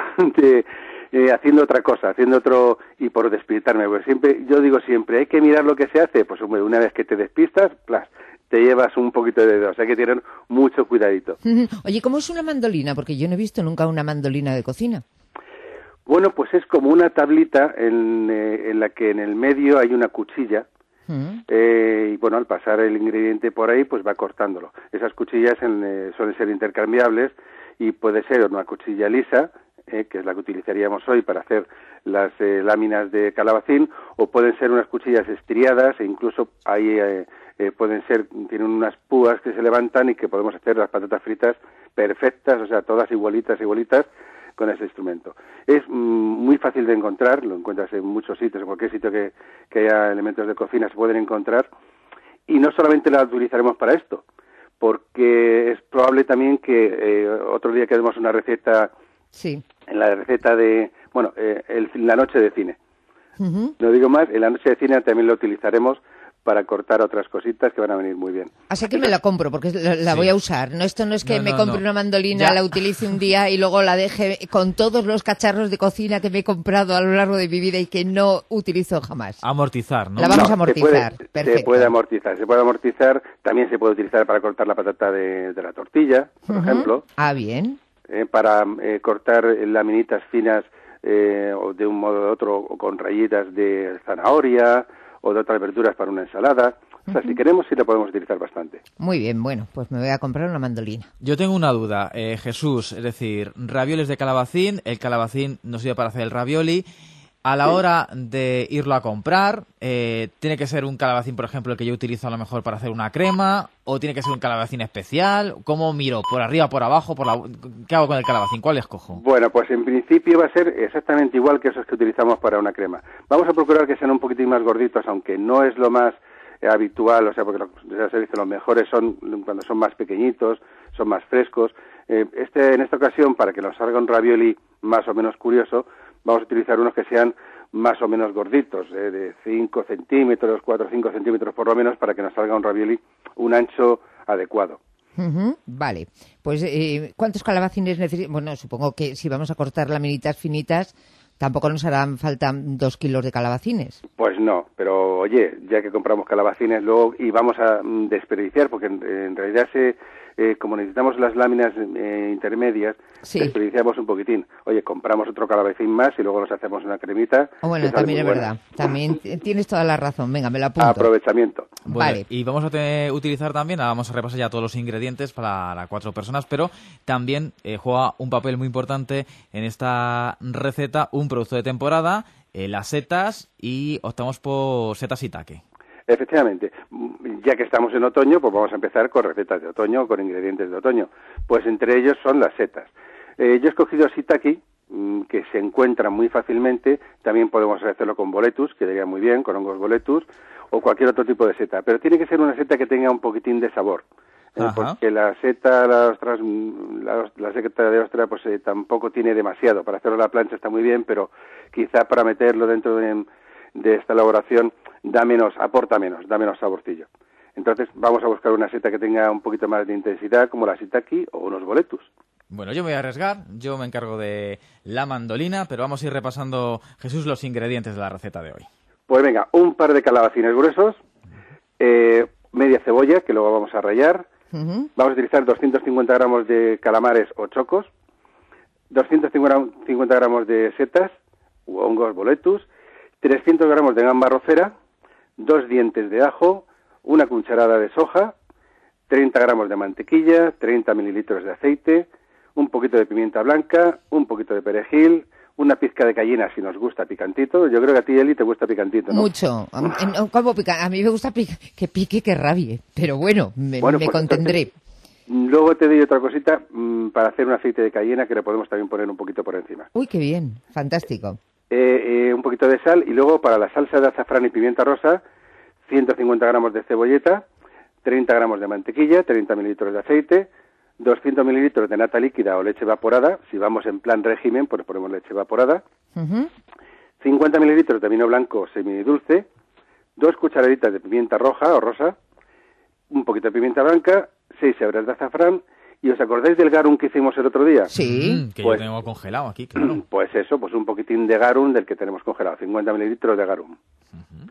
de eh, haciendo otra cosa, haciendo otro, y por despistarme, porque siempre, yo digo siempre, hay que mirar lo que se hace, pues hombre, una vez que te despistas, plas, te llevas un poquito de dedo, o sea, hay que tener mucho cuidadito. Oye, ¿cómo es una mandolina? Porque yo no he visto nunca una mandolina de cocina. Bueno, pues es como una tablita en, eh, en la que en el medio hay una cuchilla, uh-huh. eh, y bueno, al pasar el ingrediente por ahí, pues va cortándolo. Esas cuchillas en, eh, suelen ser intercambiables y puede ser una cuchilla lisa, eh, que es la que utilizaríamos hoy para hacer las eh, láminas de calabacín, o pueden ser unas cuchillas estriadas e incluso ahí eh, eh, pueden ser, tienen unas púas que se levantan y que podemos hacer las patatas fritas perfectas, o sea, todas igualitas, igualitas, con ese instrumento. Es mm, muy fácil de encontrar, lo encuentras en muchos sitios, en cualquier sitio que, que haya elementos de cocina se pueden encontrar, y no solamente la utilizaremos para esto, porque es probable también que eh, otro día que demos una receta, sí. en la receta de, bueno, eh, el, la noche de cine. Uh-huh. No digo más, en la noche de cine también lo utilizaremos para cortar otras cositas que van a venir muy bien. Así que me la compro, porque la, la sí. voy a usar. No, esto no es que no, me no, compre no. una mandolina, ya. la utilice un día y luego la deje con todos los cacharros de cocina que me he comprado a lo largo de mi vida y que no utilizo jamás. Amortizar, ¿no? La vamos no, a amortizar. Se puede, Perfecto. se puede amortizar, se puede amortizar. También se puede utilizar para cortar la patata de, de la tortilla, por uh-huh. ejemplo. Ah, bien. Eh, para eh, cortar laminitas finas eh, o de un modo o de otro, o con rayitas de zanahoria o de otras verduras para una ensalada. O sea, uh-huh. si queremos, sí lo podemos utilizar bastante. Muy bien, bueno, pues me voy a comprar una mandolina. Yo tengo una duda, eh, Jesús, es decir, ravioles de calabacín, el calabacín nos sirve para hacer el ravioli. A la sí. hora de irlo a comprar, eh, ¿tiene que ser un calabacín, por ejemplo, el que yo utilizo a lo mejor para hacer una crema? ¿O tiene que ser un calabacín especial? ¿Cómo miro? ¿Por arriba, por abajo? Por la... ¿Qué hago con el calabacín? ¿Cuál escojo? Bueno, pues en principio va a ser exactamente igual que esos que utilizamos para una crema. Vamos a procurar que sean un poquitín más gorditos, aunque no es lo más eh, habitual, o sea, porque ya se dice, los mejores son cuando son más pequeñitos, son más frescos. Eh, este, en esta ocasión, para que nos salga un ravioli más o menos curioso, vamos a utilizar unos que sean más o menos gorditos, eh, de cinco centímetros, cuatro o cinco centímetros por lo menos, para que nos salga un ravioli un ancho adecuado. Uh-huh, vale, pues eh, ¿cuántos calabacines necesitamos? Bueno, supongo que si vamos a cortar laminitas finitas, tampoco nos harán falta dos kilos de calabacines. Pues no, pero oye, ya que compramos calabacines luego y vamos a mm, desperdiciar, porque en, en realidad se... Eh, como necesitamos las láminas eh, intermedias, sí. desperdiciamos un poquitín. Oye, compramos otro calabacín más y luego nos hacemos una cremita. Oh, bueno, también es verdad. También tienes toda la razón. Venga, me lo apunto. Aprovechamiento. Bueno, vale. Y vamos a tener, utilizar también, vamos a repasar ya todos los ingredientes para las cuatro personas, pero también eh, juega un papel muy importante en esta receta un producto de temporada, eh, las setas, y optamos por setas shiitake. Efectivamente, ya que estamos en otoño, pues vamos a empezar con recetas de otoño, con ingredientes de otoño. Pues entre ellos son las setas. Eh, yo he escogido shiitake, mmm, que se encuentra muy fácilmente. También podemos hacerlo con boletus, que iría muy bien, con hongos boletus, o cualquier otro tipo de seta. Pero tiene que ser una seta que tenga un poquitín de sabor. Eh, porque la seta, la, ostras, la, la seta de ostra, pues eh, tampoco tiene demasiado. Para hacerlo a la plancha está muy bien, pero quizá para meterlo dentro de... de esta elaboración da menos, aporta menos, da menos saborcillo. Entonces vamos a buscar una seta que tenga un poquito más de intensidad, como la shiitake o unos boletus. Bueno, yo me voy a arriesgar, yo me encargo de la mandolina, pero vamos a ir repasando, Jesús, los ingredientes de la receta de hoy. Pues venga, un par de calabacines gruesos, eh, media cebolla, que luego vamos a rallar, uh-huh. vamos a utilizar doscientos cincuenta gramos de calamares o chocos, doscientos cincuenta gramos de setas u hongos boletus, trescientos gramos de gamba arrocera, dos dientes de ajo, una cucharada de soja, treinta gramos de mantequilla, treinta mililitros de aceite, un poquito de pimienta blanca, un poquito de perejil, una pizca de cayena si nos gusta picantito. Yo creo que a ti, Eli, te gusta picantito, ¿no? Mucho. ¿Cómo pica? A mí me gusta pica, que pique, que rabie. Pero bueno, me, bueno, me pues contendré. Entonces, luego te doy otra cosita mmm, para hacer un aceite de cayena que le podemos también poner un poquito por encima. Uy, qué bien. Fantástico. Eh, eh, un poquito de sal y luego para la salsa de azafrán y pimienta rosa, ciento cincuenta gramos de cebolleta, treinta gramos de mantequilla, treinta mililitros de aceite, doscientos mililitros de nata líquida o leche evaporada. Si vamos en plan régimen, pues ponemos leche evaporada, uh-huh. cincuenta mililitros de vino blanco semidulce, dos cucharaditas de pimienta roja o rosa, un poquito de pimienta blanca, seis hebras de azafrán. ¿Y os acordáis del garum que hicimos el otro día? Sí. Mm, que pues, yo tengo congelado aquí, claro. Pues eso, pues un poquitín de garum del que tenemos congelado, cincuenta mililitros de garum. Uh-huh.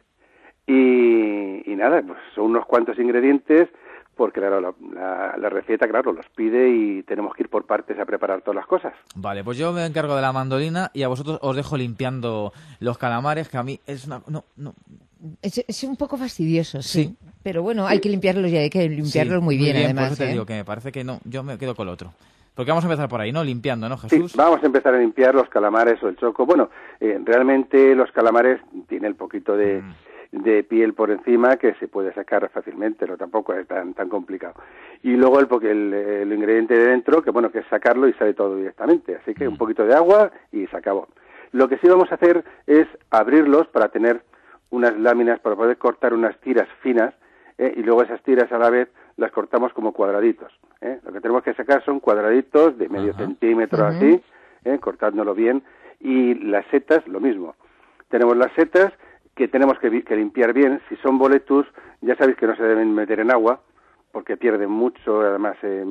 Y, y nada, pues son unos cuantos ingredientes, porque claro, la, la, la receta, claro, los pide y tenemos que ir por partes a preparar todas las cosas. Vale, pues yo me encargo de la mandolina y a vosotros os dejo limpiando los calamares, que a mí es una... No, no. Es, es un poco fastidioso, sí. sí. Pero bueno, hay que limpiarlos y hay que limpiarlos sí, muy bien, muy bien además. Por eso te ¿eh? digo que me parece que no, yo me quedo con lo otro. Porque vamos a empezar por ahí, ¿no? Limpiando, ¿no, Jesús? Sí, vamos a empezar a limpiar los calamares o el choco. Bueno, eh, realmente los calamares tienen el poquito de, mm. de piel por encima que se puede sacar fácilmente, no tampoco es tan tan complicado. Y luego el, el, el ingrediente de dentro, que bueno, que es sacarlo y sale todo directamente. Así que mm. un poquito de agua y se acabó. Lo que sí vamos a hacer es abrirlos para tener unas láminas, para poder cortar unas tiras finas, ¿eh? Y luego esas tiras a la vez las cortamos como cuadraditos. ¿eh? Lo que tenemos que sacar son cuadraditos de medio Ajá. centímetro, uh-huh. así, ¿eh? cortándolo bien. Y las setas, lo mismo. Tenemos las setas, que que tenemos que, que limpiar bien. Si son boletus, ya sabéis que no se deben meter en agua, porque pierden mucho, además eh,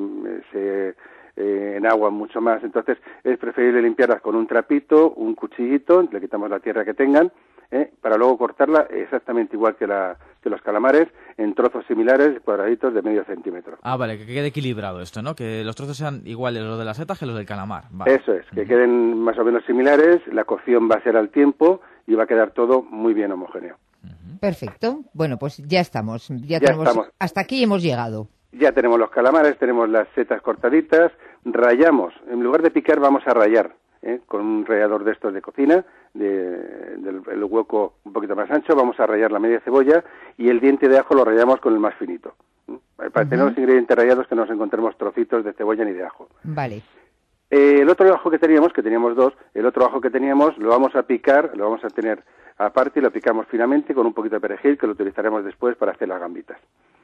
se eh, en agua mucho más. Entonces es preferible limpiarlas con un trapito, un cuchillito, le quitamos la tierra que tengan, eh, para luego cortarla exactamente igual que, la, que los calamares, en trozos similares, cuadraditos de medio centímetro. Ah, vale, que quede equilibrado esto, ¿no? Que los trozos sean iguales los de las setas que los del calamar. Vale. Eso es, que uh-huh. queden más o menos similares, la cocción va a ser al tiempo y va a quedar todo muy bien homogéneo. Perfecto. Bueno, pues ya estamos. Ya, ya tenemos, estamos. Hasta aquí hemos llegado. Ya tenemos los calamares, tenemos las setas cortaditas, rayamos. En lugar de picar vamos a rayar, ¿eh? Con un rallador de estos de cocina, de, del el hueco un poquito más ancho, vamos a rayar la media cebolla y el diente de ajo lo rayamos con el más finito. ¿eh? Para uh-huh. tener los ingredientes rayados que no nos encontremos trocitos de cebolla ni de ajo. Vale. Eh, el otro ajo que teníamos, que teníamos dos, el otro ajo que teníamos lo vamos a picar, lo vamos a tener aparte y lo picamos finamente con un poquito de perejil que lo utilizaremos después para hacer las gambitas.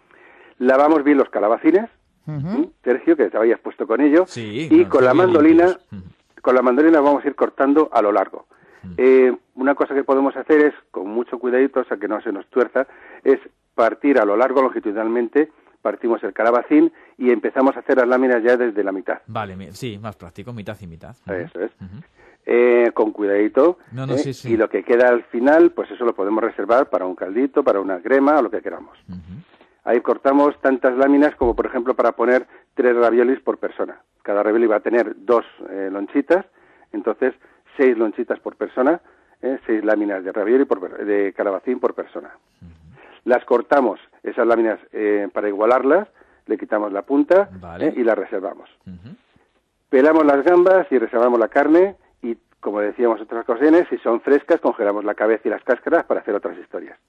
Lavamos bien los calabacines, uh-huh. Sergio, que te habías puesto con ello, sí, y no, con la mandolina, uh-huh. con la mandolina vamos a ir cortando a lo largo. Uh-huh. Eh, una cosa que podemos hacer es, con mucho cuidadito, o sea que no se nos tuerza, es partir a lo largo longitudinalmente, partimos el calabacín y empezamos a hacer las láminas ya desde la mitad. Vale, sí, más práctico, mitad y mitad. Uh-huh. Eso es. Uh-huh. Eh, con cuidadito, no, no, eh, sí, sí. y lo que queda al final, pues eso lo podemos reservar para un caldito, para una crema o lo que queramos. Uh-huh. Ahí cortamos tantas láminas como, por ejemplo, para poner tres raviolis por persona. Cada ravioli va a tener dos eh, lonchitas, entonces seis lonchitas por persona, eh, seis láminas de ravioli por, de calabacín por persona. Uh-huh. Las cortamos, esas láminas, eh, para igualarlas, le quitamos la punta, vale. eh, y las reservamos. Uh-huh. Pelamos las gambas y reservamos la carne. Y, como decíamos en otras ocasiones, si son frescas, congelamos la cabeza y las cáscaras para hacer otras historias.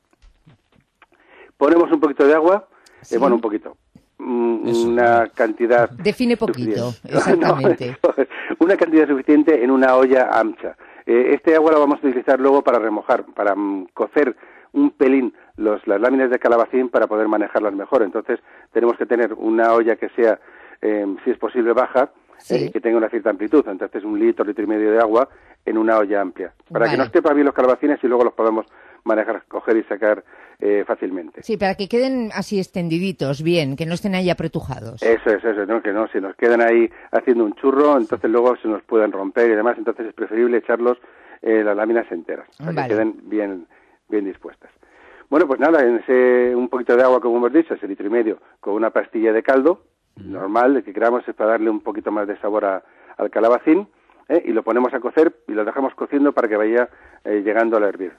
Ponemos un poquito de agua, ¿sí? eh, bueno, un poquito, mm, una cantidad... Define poquito, exactamente. No, una cantidad suficiente en una olla ancha. Eh, este agua la vamos a utilizar luego para remojar, para mm, cocer un pelín los, las láminas de calabacín para poder manejarlas mejor. Entonces, tenemos que tener una olla que sea, eh, si es posible, baja, sí. eh, que tenga una cierta amplitud, entonces un litro, litro y medio de agua en una olla amplia, para vale. que nos quepa bien los calabacines y luego los podamos manejar, coger y sacar eh, fácilmente. Sí, para que queden así extendiditos, bien, que no estén ahí apretujados. Eso es, eso, ¿no? Que no, si nos quedan ahí haciendo un churro, entonces luego se nos pueden romper y demás, entonces es preferible echarlos eh, las láminas enteras, para vale. que queden bien, bien dispuestas. Bueno, pues nada, en ese un poquito de agua, como hemos dicho, ese litro y medio, con una pastilla de caldo, normal, el que queramos es para darle un poquito más de sabor a, al calabacín, ¿eh? y lo ponemos a cocer y lo dejamos cociendo para que vaya eh, llegando al hervir.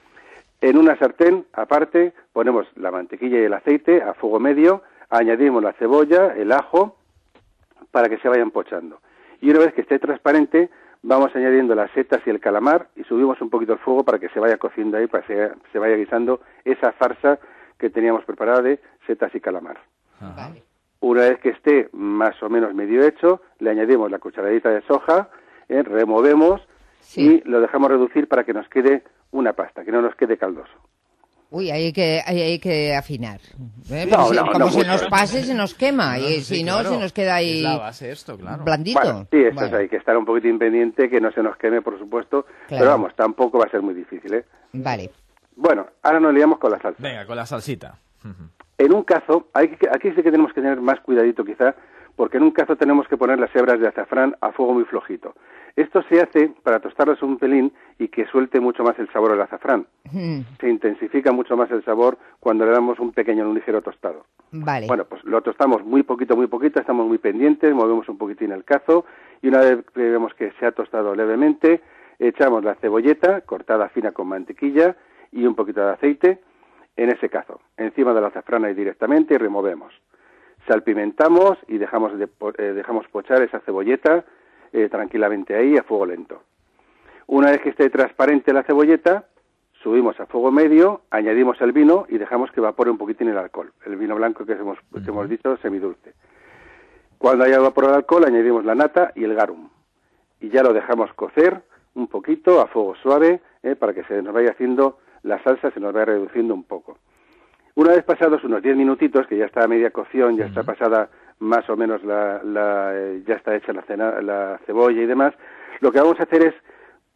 En una sartén, aparte, ponemos la mantequilla y el aceite a fuego medio, añadimos la cebolla, el ajo, para que se vayan pochando. Y una vez que esté transparente, vamos añadiendo las setas y el calamar y subimos un poquito el fuego para que se vaya cociendo ahí, para que se, se vaya guisando esa farsa que teníamos preparada de setas y calamar. Vale. Una vez que esté más o menos medio hecho, le añadimos la cucharadita de soja, eh, removemos sí. y lo dejamos reducir para que nos quede una pasta, que no nos quede caldoso. Uy, ahí hay que, ahí hay que afinar. ¿Eh? No, si, no, como no se mucho. nos pase, se nos quema. No, y sí, si no, claro. se nos queda ahí es la base esto, claro. blandito. Bueno, sí, eso bueno. es, hay que estar un poquito independiente, que no se nos queme, por supuesto. Claro. Pero vamos, tampoco va a ser muy difícil, ¿eh? Vale. Bueno, ahora nos liamos con la salsa. Venga, con la salsita. En un cazo, hay que, aquí sí que tenemos que tener más cuidadito quizá, porque en un cazo tenemos que poner las hebras de azafrán a fuego muy flojito. Esto se hace para tostarlas un pelín y que suelte mucho más el sabor del azafrán. Mm. Se intensifica mucho más el sabor cuando le damos un pequeño, un ligero tostado. Vale. Bueno, pues lo tostamos muy poquito, muy poquito, estamos muy pendientes, movemos un poquitín el cazo y una vez que vemos que se ha tostado levemente, echamos la cebolleta cortada fina con mantequilla y un poquito de aceite en ese cazo, encima de la azafrán ahí directamente y removemos. Salpimentamos y dejamos, de, eh, dejamos pochar esa cebolleta eh, tranquilamente ahí a fuego lento. Una vez que esté transparente la cebolleta, subimos a fuego medio, añadimos el vino y dejamos que evapore un poquitín el alcohol. El vino blanco que hemos, uh-huh. que hemos dicho, semidulce. Cuando haya evaporado el alcohol, añadimos la nata y el garum. Y ya lo dejamos cocer un poquito a fuego suave eh, para que se nos vaya haciendo la salsa, se nos vaya reduciendo un poco. Una vez pasados unos diez minutitos, que ya está a media cocción, ya uh-huh. está pasada más o menos la, la eh, ya está hecha la, cena, la cebolla y demás, lo que vamos a hacer es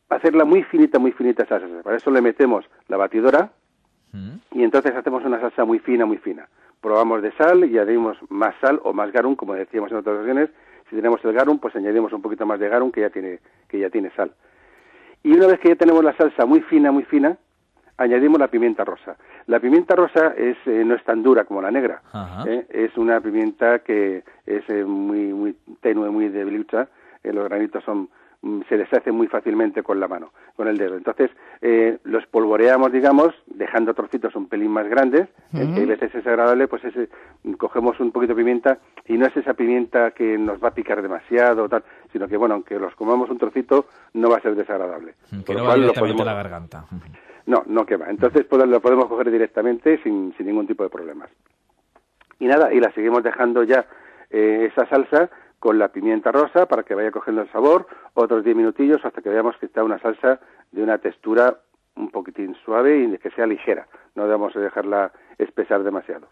hacerla muy finita, muy finita esa salsa. Para eso le metemos la batidora y entonces hacemos una salsa muy fina, muy fina. Probamos de sal y añadimos más sal o más garum, como decíamos en otras ocasiones. Si tenemos el garum, pues añadimos un poquito más de garum que ya tiene, que ya tiene sal. Y una vez que ya tenemos la salsa muy fina, muy fina, añadimos la pimienta rosa. La pimienta rosa es eh, no es tan dura como la negra. ¿eh? Es una pimienta que es eh, muy muy tenue, muy debilucha. Eh, los granitos son se deshace muy fácilmente con la mano, con el dedo. Entonces, eh, los polvoreamos, digamos, dejando trocitos un pelín más grandes, uh-huh. eh, que a veces es agradable, pues ese, cogemos un poquito de pimienta, y no es esa pimienta que nos va a picar demasiado, tal, sino que, bueno, aunque los comamos un trocito, no va a ser desagradable. Que no va directamente a la garganta. No, no quema. Entonces, pues, lo podemos coger directamente sin, sin ningún tipo de problemas. Y nada, y la seguimos dejando ya eh, esa salsa con la pimienta rosa para que vaya cogiendo el sabor, otros diez minutillos hasta que veamos que está una salsa de una textura un poquitín suave y que sea ligera. No debemos dejarla espesar demasiado.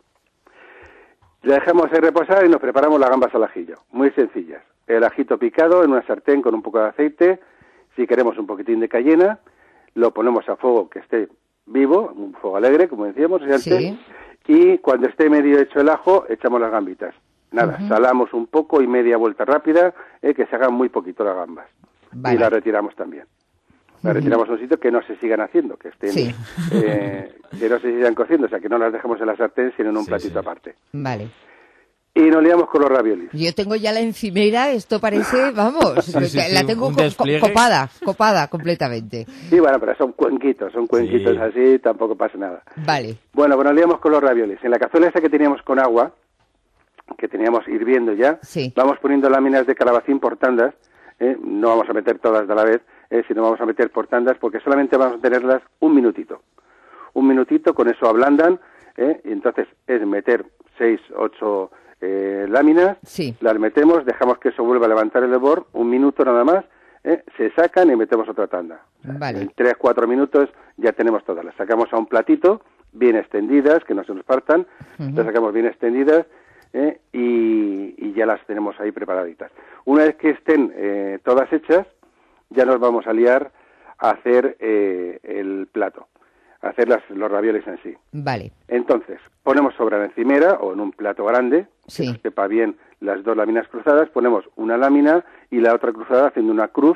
La dejamos ahí reposar y nos preparamos las gambas al ajillo. Muy sencillas. El ajito picado en una sartén con un poco de aceite. Si queremos un poquitín de cayena, lo ponemos a fuego que esté vivo, un fuego alegre, como decíamos antes. Sí. Y cuando esté medio hecho el ajo, echamos las gambitas. Nada, uh-huh. salamos un poco y media vuelta rápida, eh, que se hagan muy poquito las gambas. Vale. Y las retiramos también. Las uh-huh. retiramos a un sitio que no se sigan haciendo, que estén, sí. eh, que no se sigan cociendo, o sea, que no las dejemos en la sartén, sino en un sí, platito sí. aparte. Vale. Y nos liamos con los raviolis. Yo tengo ya la encimera, esto parece, vamos, sí, sí, la sí, tengo co- copada, copada completamente. Sí, bueno, pero son cuenquitos, son cuenquitos sí. así, tampoco pasa nada. Vale. Bueno, pues nos liamos con los raviolis. En la cazuela esa que teníamos con agua, que teníamos hirviendo ya, sí. vamos poniendo láminas de calabacín por tandas, ¿eh? No vamos a meter todas de la vez, ¿eh? sino vamos a meter por tandas porque solamente vamos a tenerlas un minutito. Un minutito, con eso ablandan, ¿eh? y entonces es meter seis, ocho eh, láminas, sí. las metemos, dejamos que eso vuelva a levantar el hervor, un minuto nada más, ¿eh? se sacan y metemos otra tanda. Vale. En tres, cuatro minutos ya tenemos todas. Las sacamos a un platito, bien extendidas, que no se nos partan, uh-huh. las sacamos bien extendidas, ¿Eh? Y, y ya las tenemos ahí preparaditas. Una vez que estén eh, todas hechas, ya nos vamos a liar a hacer eh, el plato, a hacer las, los raviolis en sí. Vale. Entonces, ponemos sobre la encimera o en un plato grande, sí. que nos sepa bien las dos láminas cruzadas, ponemos una lámina y la otra cruzada haciendo una cruz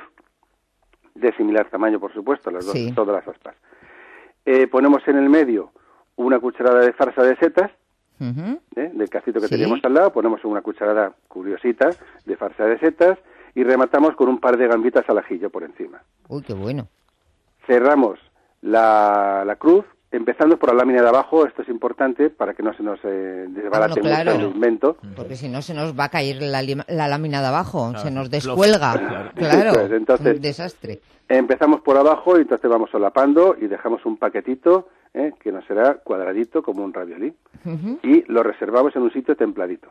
de similar tamaño, por supuesto, las dos, sí. todas las aspas. Eh, ponemos en el medio una cucharada de farsa de setas, Uh-huh. ¿eh? del cacito que sí. teníamos al lado, ponemos una cucharada curiosita de farsa de setas y rematamos con un par de gambitas al ajillo por encima. Uy, qué bueno. Cerramos la, la cruz, empezando por la lámina de abajo. Esto es importante para que no se nos eh, desbarate ah, bueno, claro. mucho el invento. Porque si no se nos va a caer la, la lámina de abajo, claro. se nos descuelga. Claro, claro. Pues, entonces, un desastre. Empezamos por abajo y entonces vamos solapando y dejamos un paquetito ¿eh? que nos será cuadradito como un raviolí. Uh-huh. Y lo reservamos en un sitio templadito.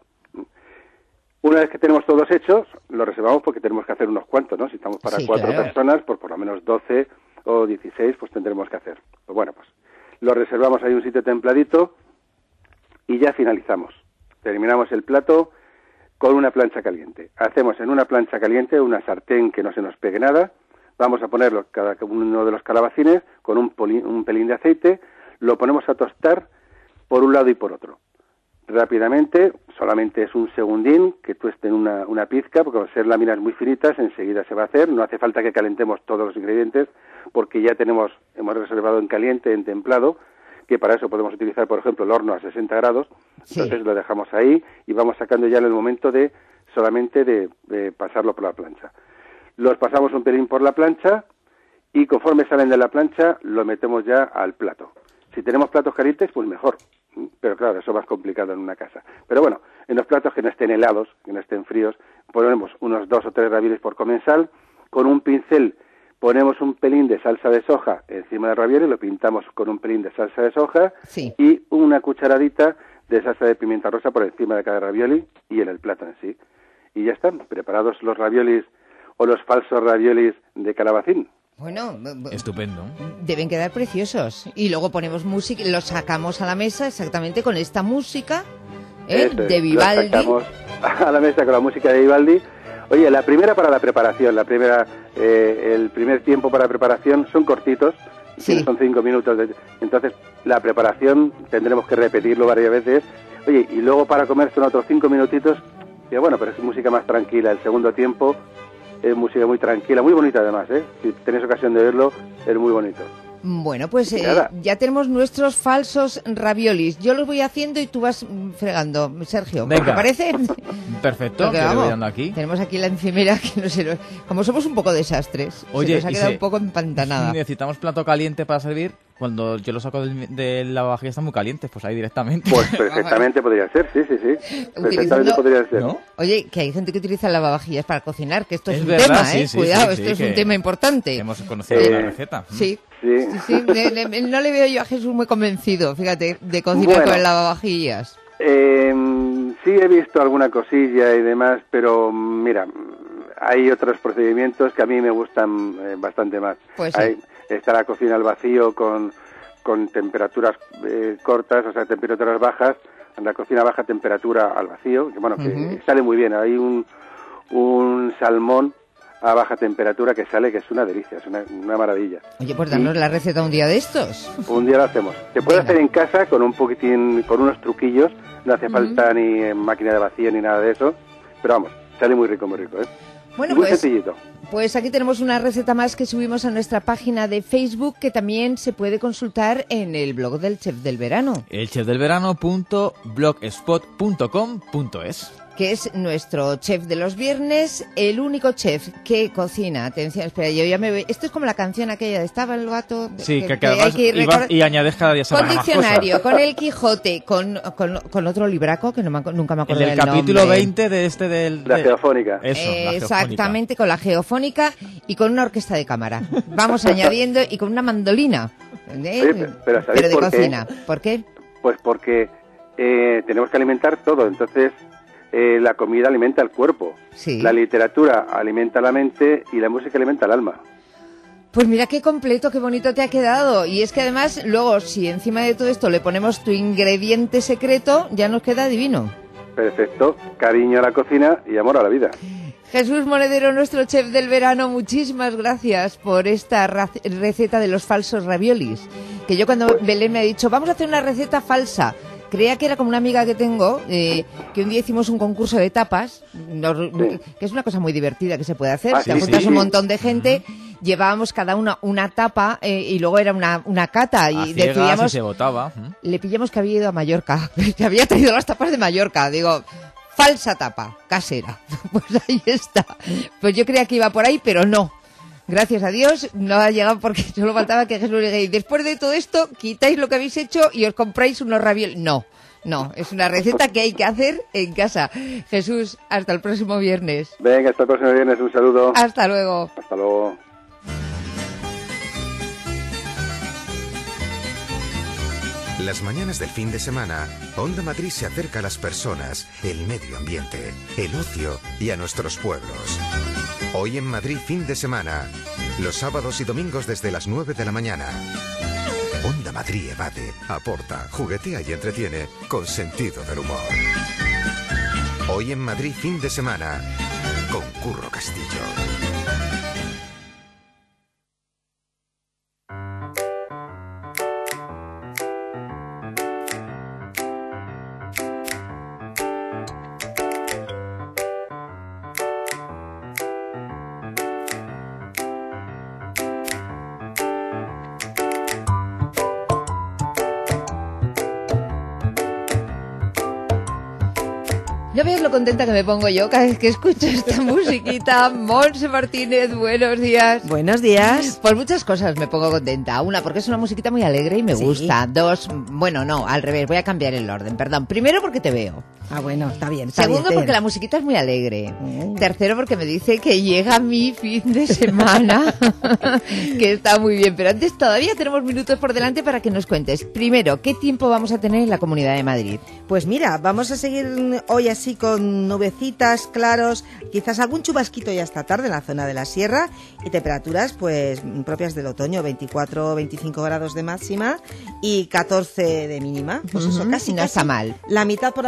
Una vez que tenemos todos hechos, lo reservamos porque tenemos que hacer unos cuantos, ¿no? Si estamos para sí, cuatro claro. personas, pues por lo menos doce o dieciséis, pues tendremos que hacer. Pues bueno, pues lo reservamos ahí en un sitio templadito y ya finalizamos. Terminamos el plato con una plancha caliente. Hacemos en una plancha caliente una sartén que no se nos pegue nada. Vamos a ponerlo cada uno de los calabacines con un, poli, un pelín de aceite, lo ponemos a tostar por un lado y por otro. Rápidamente, solamente es un segundín que tuesten una, una pizca, porque al ser láminas muy finitas, enseguida se va a hacer. No hace falta que calentemos todos los ingredientes, porque ya tenemos, hemos reservado en caliente, en templado, que para eso podemos utilizar, por ejemplo, el horno a sesenta grados. Sí. Entonces lo dejamos ahí y vamos sacando ya en el momento de solamente de, de pasarlo por la plancha. Los pasamos un pelín por la plancha y conforme salen de la plancha lo metemos ya al plato. Si tenemos platos calientes, pues mejor. Pero claro, eso es más complicado en una casa. Pero bueno, en los platos que no estén helados, que no estén fríos, ponemos unos dos o tres raviolis por comensal. Con un pincel ponemos un pelín de salsa de soja encima del ravioli, lo pintamos con un pelín de salsa de soja sí. y una cucharadita de salsa de pimienta rosa por encima de cada ravioli y en el plato en sí. Y ya están preparados los raviolis o los falsos raviolis de calabacín. Bueno, estupendo. Deben quedar preciosos. Y luego ponemos música, los sacamos a la mesa exactamente con esta música ¿eh? Eso es, de Vivaldi. Los sacamos a la mesa con la música de Vivaldi Oye, la primera para la preparación, la primera, eh, el primer tiempo para preparación son cortitos, sí. Son cinco minutos, de, entonces la preparación tendremos que repetirlo varias veces. Oye, y luego para comer son otros cinco minutitos, que bueno, pero es música más tranquila. El segundo tiempo es música muy tranquila, muy bonita además, ¿eh? Si tenéis ocasión de verlo, es muy bonito. Bueno, pues eh, ya tenemos nuestros falsos raviolis. Yo los voy haciendo y tú vas fregando, Sergio. Venga. ¿Te parece? Perfecto, Porque, que vamos, voy dando aquí. Tenemos aquí la encimera que no sé, como somos un poco desastres, Oye, se nos ha quedado se... un poco empantanada. Necesitamos plato caliente para servir. Cuando yo lo saco del, de la lavavajilla están muy calientes, pues ahí directamente. Pues perfectamente podría ser, sí, sí, sí. Perfectamente podría ser. ¿No? Oye, que hay gente que utiliza lavavajillas para cocinar, que esto es, es un verdad, tema, sí, ¿eh? Sí, Cuidado, sí, esto sí, es un tema importante. Hemos conocido eh, la receta. Sí, sí. sí, sí le, le, no le veo yo a Jesús muy convencido, fíjate, de cocinar bueno, con el lavavajillas. Eh, sí he visto alguna cosilla y demás, pero mira, hay otros procedimientos que a mí me gustan eh, bastante más. Pues sí. Hay, está la cocina al vacío con, con temperaturas eh, cortas, o sea, temperaturas bajas, la cocina a baja temperatura al vacío, que bueno, que uh-huh. sale muy bien. Hay un, un salmón a baja temperatura que sale, que es una delicia, es una, una maravilla. Oye, pues danos y la receta un día de estos. Un día lo hacemos. Se puede Venga. hacer en casa con un poquitín, con unos truquillos, no hace uh-huh. falta ni eh, máquina de vacío ni nada de eso, pero vamos, sale muy rico, muy rico, ¿eh? Bueno, muy pues, sencillito. Pues aquí tenemos una receta más que subimos a nuestra página de Facebook, que también se puede consultar en el blog del Chef del Verano. el chef del verano punto blogspot punto com punto es, que es nuestro chef de los viernes, el único chef que cocina. Atención, espera, yo ya me veo. Esto es como la canción aquella de Estaba el gato. Sí, que, que, que además que record... y añades cada día con diccionario, con el Quijote, con, con, con otro libraco que no me, nunca me acuerdo el del nombre. El capítulo nombre. veinte de este del... La geofónica. Eso, eh, la geofónica. Exactamente, con la geofónica y con una orquesta de cámara. Vamos añadiendo, y con una mandolina. ¿eh? Oye, pero, pero de por cocina. Qué? ¿Por qué? Pues porque eh, tenemos que alimentar todo, entonces... Eh, la comida alimenta el cuerpo, sí. La literatura alimenta la mente y la música alimenta el alma. Pues mira qué completo, qué bonito te ha quedado. Y es que además, luego, si encima de todo esto le ponemos tu ingrediente secreto, ya nos queda divino. Perfecto, cariño a la cocina y amor a la vida. Jesús Monedero, nuestro chef del verano, muchísimas gracias por esta receta de los falsos raviolis. Que yo cuando pues... Belén me ha dicho, vamos a hacer una receta falsa, creía que era como una amiga que tengo, eh, que un día hicimos un concurso de tapas, nos, sí. que es una cosa muy divertida que se puede hacer. Ah, Te sí, juntas sí, un montón de gente, uh-huh. llevábamos cada una una tapa eh, y luego era una, una cata. Y decidíamos, se votaba. Uh-huh. Le pillamos que había ido a Mallorca, que había traído las tapas de Mallorca. Digo, falsa tapa, casera. Pues ahí está. Pues yo creía que iba por ahí, pero no. Gracias a Dios no ha llegado, porque solo faltaba que Jesús le diga, después de todo esto, quitáis lo que habéis hecho y os compráis unos raviolis. No, no, es una receta que hay que hacer en casa. Jesús, hasta el próximo viernes. Venga, hasta el próximo viernes, un saludo. Hasta luego. Hasta luego. Las mañanas del fin de semana, Onda Madrid se acerca a las personas, el medio ambiente, el ocio y a nuestros pueblos. Hoy en Madrid fin de semana, los sábados y domingos desde las nueve de la mañana. Onda Madrid evade, aporta, juguetea y entretiene con sentido del humor. Hoy en Madrid fin de semana, con Curro Castillo. Ya ves lo contenta que me pongo yo cada vez que escucho esta musiquita. Montse Martínez, buenos días. Buenos días. Por muchas cosas me pongo contenta. Una, porque es una musiquita muy alegre y me sí. gusta. Dos, bueno, no, al revés, voy a cambiar el orden, perdón. Primero, porque te veo. Ah, bueno, está bien. Está Segundo, bien, porque la musiquita es muy alegre. Mm. Tercero, porque me dice que llega mi fin de semana, que está muy bien. Pero antes todavía tenemos minutos por delante para que nos cuentes. Primero, ¿qué tiempo vamos a tener en la Comunidad de Madrid? Pues mira, vamos a seguir hoy así con nubecitas, claros, quizás algún chubasquito ya esta tarde en la zona de la sierra y temperaturas pues propias del otoño, veinticuatro, veinticinco grados de máxima y catorce de mínima. Pues eso, uh-huh, casi no casi está mal. La mitad por la noche que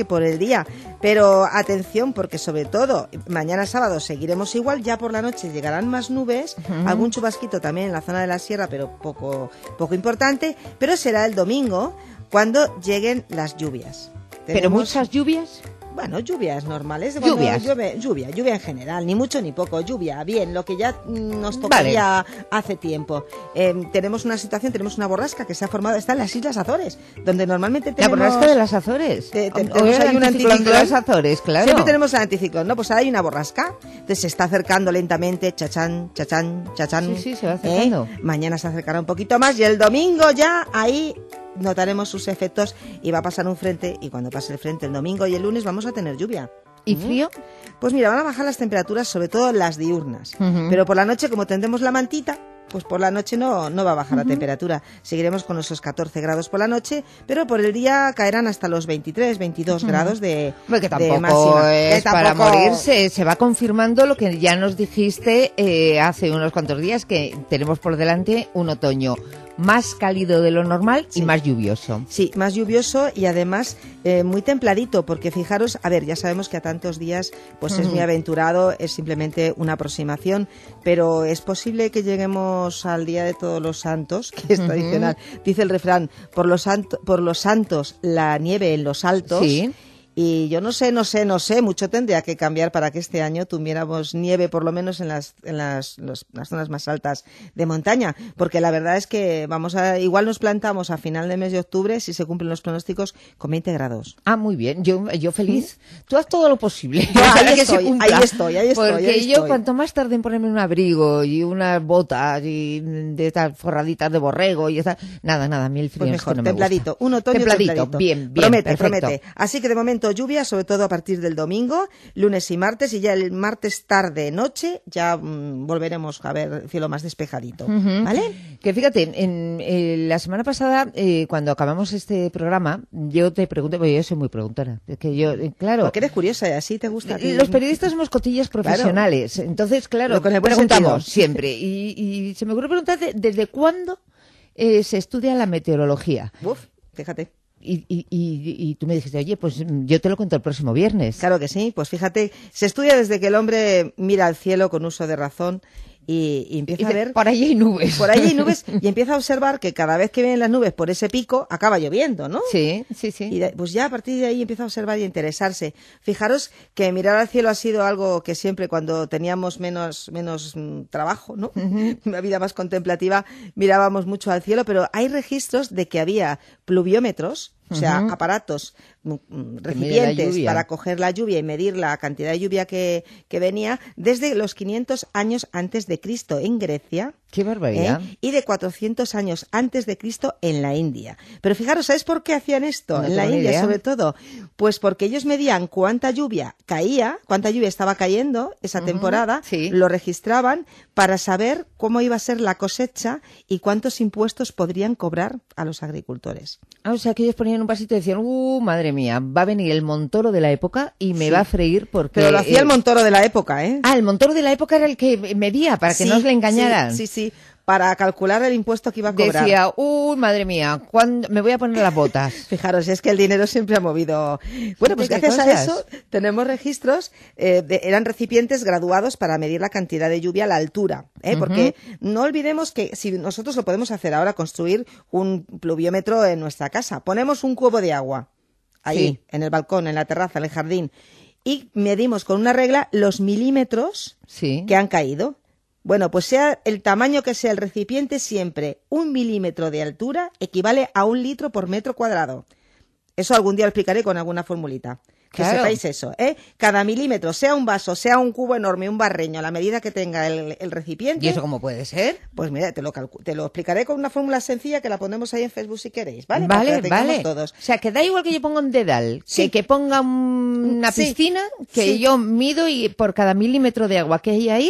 por el día. Pero atención, porque sobre todo mañana sábado seguiremos igual, ya por la noche llegarán más nubes, uh-huh. algún chubasquito también en la zona de la sierra, pero poco, poco importante, pero será el domingo cuando lleguen las lluvias. ¿Pero Tenemos... muchas lluvias? Bueno, lluvias normales. Lluvias. Llueve, lluvia, lluvia en general, ni mucho ni poco, lluvia, bien, lo que ya nos tocaría vale. hace tiempo. Eh, tenemos una situación, tenemos una borrasca que se ha formado, está en las Islas Azores, donde normalmente tenemos... La borrasca de las Azores. Te, te, tenemos ahí un anticiclón de las Azores, claro. Siempre tenemos el anticiclón, ¿no? Pues ahora hay una borrasca, entonces se está acercando lentamente, chachán, chachán, chachán. Sí, sí, se va acercando. ¿Eh? Mañana se acercará un poquito más y el domingo ya ahí... notaremos sus efectos y va a pasar un frente, y cuando pase el frente el domingo y el lunes vamos a tener lluvia. ¿Y frío? Pues mira, van a bajar las temperaturas, sobre todo las diurnas, uh-huh. pero por la noche, como tendremos la mantita, pues por la noche no, no va a bajar uh-huh. la temperatura. Seguiremos con esos catorce grados por la noche, pero por el día caerán hasta los veintitrés, veintidós uh-huh. grados de, Porque tampoco de máxima. es que tampoco... para morirse. Se va confirmando lo que ya nos dijiste eh, hace unos cuantos días, que tenemos por delante un otoño más cálido de lo normal y sí. más lluvioso. Sí, más lluvioso y además eh, muy templadito, porque fijaros, a ver, ya sabemos que a tantos días pues uh-huh. es muy aventurado, es simplemente una aproximación, pero es posible que lleguemos al Día de Todos los Santos, que es uh-huh. tradicional. Dice el refrán, por los, santo, por los santos la nieve en los altos. Sí. Y yo no sé, no sé, no sé, mucho tendría que cambiar para que este año tuviéramos nieve, por lo menos en las en las, los, las zonas más altas de montaña, porque la verdad es que vamos a igual nos plantamos a final de mes de octubre, si se cumplen los pronósticos, con veinte grados. Ah, muy bien, yo yo feliz. ¿Sí? Tú haz todo lo posible. Yo, ahí, que estoy, ahí estoy, ahí estoy, Porque ahí yo estoy. cuanto más tarde en ponerme un abrigo y unas botas y de estas forraditas de borrego y esa, nada, nada, mil fríos pues mejor, que no me templadito, gusta. un otoño templadito. templadito. Bien, bien, promete, perfecto. promete. Así que de momento lluvia, sobre todo a partir del domingo, lunes y martes, y ya el martes tarde, noche, ya mmm, volveremos a ver cielo más despejadito, uh-huh. ¿vale? Que fíjate, en, en eh, la semana pasada, eh, cuando acabamos este programa, yo te pregunté, porque yo soy muy preguntona, es que yo, eh, claro... Porque eres curiosa y así te gusta. Los periodistas somos cotillas profesionales, claro. Entonces, claro, con el preguntamos sentido. siempre, y, y se me ocurre preguntarte, ¿desde cuándo eh, se estudia la meteorología? Uf, fíjate. Y, y, y, y tú me dijiste, oye, pues yo te lo cuento el próximo viernes. Claro que sí, pues fíjate, se estudia desde que el hombre mira al cielo con uso de razón y, y empieza y a ver... Por ahí hay nubes. Por ahí hay nubes y empieza a observar que cada vez que vienen las nubes por ese pico, acaba lloviendo, ¿no? Sí, sí, sí. Y de, pues ya a partir de ahí empieza a observar y a interesarse. Fijaros que mirar al cielo ha sido algo que siempre cuando teníamos menos, menos mm, trabajo, ¿no? Uh-huh. Una vida más contemplativa, mirábamos mucho al cielo, pero hay registros de que había pluviómetros, o sea, uh-huh. aparatos, recipientes para coger la lluvia y medir la cantidad de lluvia que, que venía desde los quinientos años antes de Cristo en Grecia. ¡Qué barbaridad! ¿eh? Y de cuatrocientos años antes de Cristo en la India. Pero fijaros, ¿sabes por qué hacían esto? No en la India, idea. sobre todo. Pues porque ellos medían cuánta lluvia caía, cuánta lluvia estaba cayendo esa uh-huh. temporada, sí. lo registraban para saber cómo iba a ser la cosecha y cuántos impuestos podrían cobrar a los agricultores. Ah, o sea, que ellos ponían un vasito y decían, ¡uh, madre mía! Va a venir el Montoro de la época y me sí. va a freír porque... Pero lo hacía eh... el Montoro de la época, ¿eh? Ah, el Montoro de la época era el que medía para que sí, no os le engañaran. Sí, sí, sí. Para calcular el impuesto que iba a cobrar. Decía, uy, madre mía, ¿cuándo me voy a poner las botas? Fijaros, es que el dinero siempre ha movido. Bueno, pues gracias a eso tenemos registros, eh, de, eran recipientes graduados para medir la cantidad de lluvia a la altura, ¿eh? Uh-huh. Porque no olvidemos que si nosotros lo podemos hacer ahora, construir un pluviómetro en nuestra casa. Ponemos un cubo de agua ahí, sí. en el balcón, en la terraza, en el jardín, y medimos con una regla los milímetros sí. que han caído. Bueno, pues sea el tamaño que sea el recipiente, siempre un milímetro de altura equivale a un litro por metro cuadrado. Eso algún día lo explicaré con alguna formulita. Que claro. sepáis eso, ¿eh? Cada milímetro, sea un vaso, sea un cubo enorme, un barreño, a la medida que tenga el, el recipiente. ¿Y eso cómo puede ser? Pues mira, te lo, calcu- te lo explicaré con una fórmula sencilla que la ponemos ahí en Facebook si queréis, ¿vale? Vale, vale. Todos. O sea, que da igual que yo ponga un dedal, sí. que, que ponga un, una sí. piscina, que sí. yo mido y por cada milímetro de agua que hay ahí,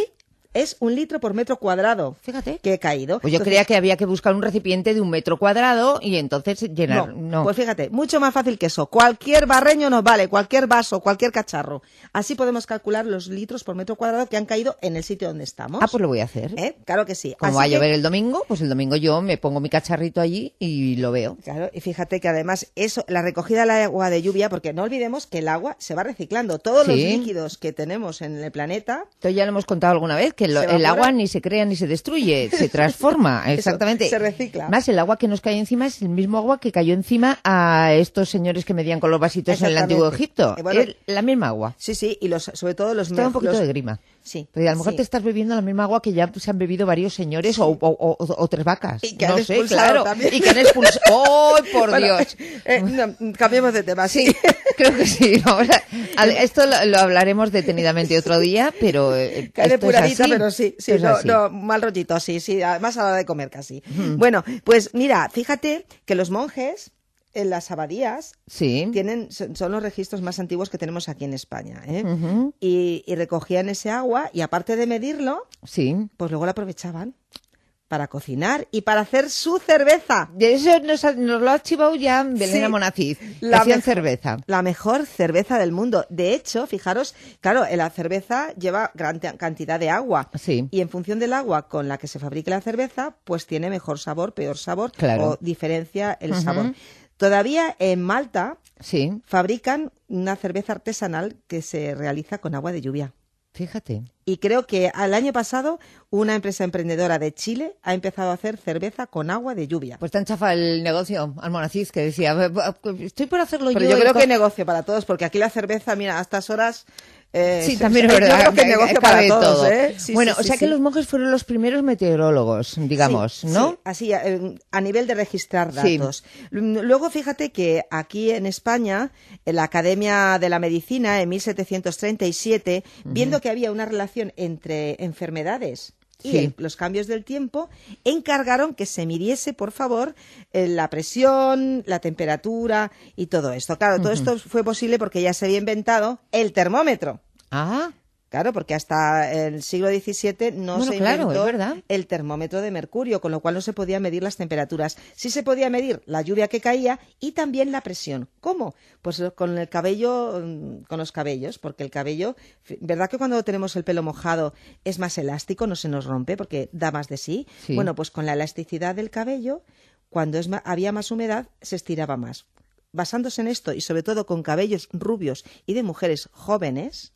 es un litro por metro cuadrado. Fíjate. Que he caído. Pues yo Entonces, creía que había que buscar un recipiente de un metro cuadrado y entonces llenar. No, No. Pues fíjate, mucho más fácil que eso. Cualquier barreño nos vale, cualquier vaso, cualquier cacharro. Así podemos calcular los litros por metro cuadrado que han caído en el sitio donde estamos. Ah, pues lo voy a hacer. ¿Eh? Claro que sí. Como Así va a que- llover el domingo, pues el domingo yo me pongo mi cacharrito allí y lo veo. Claro, y fíjate que además eso, la recogida del agua de lluvia, porque no olvidemos que el agua se va reciclando. Todos los Sí. líquidos que tenemos en el planeta. Esto ya lo hemos contado alguna vez, que lo- Se el evapora. agua ni se crea ni se destruye, se transforma, Eso, exactamente. se recicla. Más el agua que nos cae encima es el mismo agua que cayó encima a estos señores que medían con los vasitos en el Exactamente. antiguo Egipto. Eh, bueno, Es la misma agua. Sí, sí, y los, sobre todo los... Esto da un poquito los- de grima. Sí. Porque a lo mejor sí. te estás bebiendo la misma agua que ya se han bebido varios señores o, o- o- o tres vacas. Y que no han sé, expulsado claro. también. Y que han expulsado. ¡Oh, por Bueno, Dios! eh, no, cambiemos de tema, sí. Creo que sí. Vamos a- al- esto lo, lo hablaremos detenidamente otro día, pero eh, Cae esto es depuradita, así. pero sí, sí, Esto es no, así. no, mal rollito, sí, sí, además a la hora de comer casi. Ujú. Bueno, pues mira, fíjate que los monjes en las abadías Sí. tienen, son son los registros más antiguos que tenemos aquí en España, ¿eh? Ujú. y, y recogían ese agua y aparte de medirlo, Sí. pues luego la aprovechaban para cocinar y para hacer su cerveza. De eso nos, ha- nos lo ha archivado ya Belén Sí. Monacid. que La Hacían mejor- cerveza. La mejor cerveza del mundo. De hecho, fijaros, claro, la cerveza lleva gran te- cantidad de agua. Sí. Y en función del agua con la que se fabrique la cerveza, pues tiene mejor sabor, peor sabor, Claro. o diferencia el Ujú. sabor. Todavía en Malta Sí. fabrican una cerveza artesanal que se realiza con agua de lluvia. Fíjate. Y creo que al año pasado una empresa emprendedora de Chile ha empezado a hacer cerveza con agua de lluvia. Pues tan chafa el negocio, Almonacid, que decía, estoy por hacerlo Pero yo. yo y creo co- que negocio para todos, porque aquí la cerveza, mira, a estas horas... eh, Sí, se- también es se- yo verdad. creo que que negocio cabe para todos, todo. ¿eh? Sí, bueno, sí, o sí, sea que sí. los monjes fueron los primeros meteorólogos, digamos, Sí, ¿no? sí, así, eh, a nivel de registrar Sí. datos. L- Luego, fíjate que aquí en España, en la Academia de la Medicina, en mil setecientos treinta y siete, viendo que había una relación entre enfermedades y Sí. el- los cambios del tiempo, encargaron que se midiese, por favor, eh, la presión, la temperatura y todo esto. Claro, todo Ujú. esto fue posible porque ya se había inventado el termómetro. Ah, Claro, porque hasta el siglo diecisiete no Bueno, se claro, inventó es verdad. el termómetro de mercurio, con lo cual no se podía medir las temperaturas. Sí se podía medir la lluvia que caía y también la presión. ¿Cómo? Pues con el cabello, mm, con los cabellos, porque el cabello, f- ¿verdad que cuando tenemos el pelo mojado es más elástico, no se nos rompe porque da más de sí? Sí. Bueno, pues con la elasticidad del cabello, cuando es ma- había más humedad, se estiraba más. Basándose en esto y sobre todo con cabellos rubios y de mujeres jóvenes,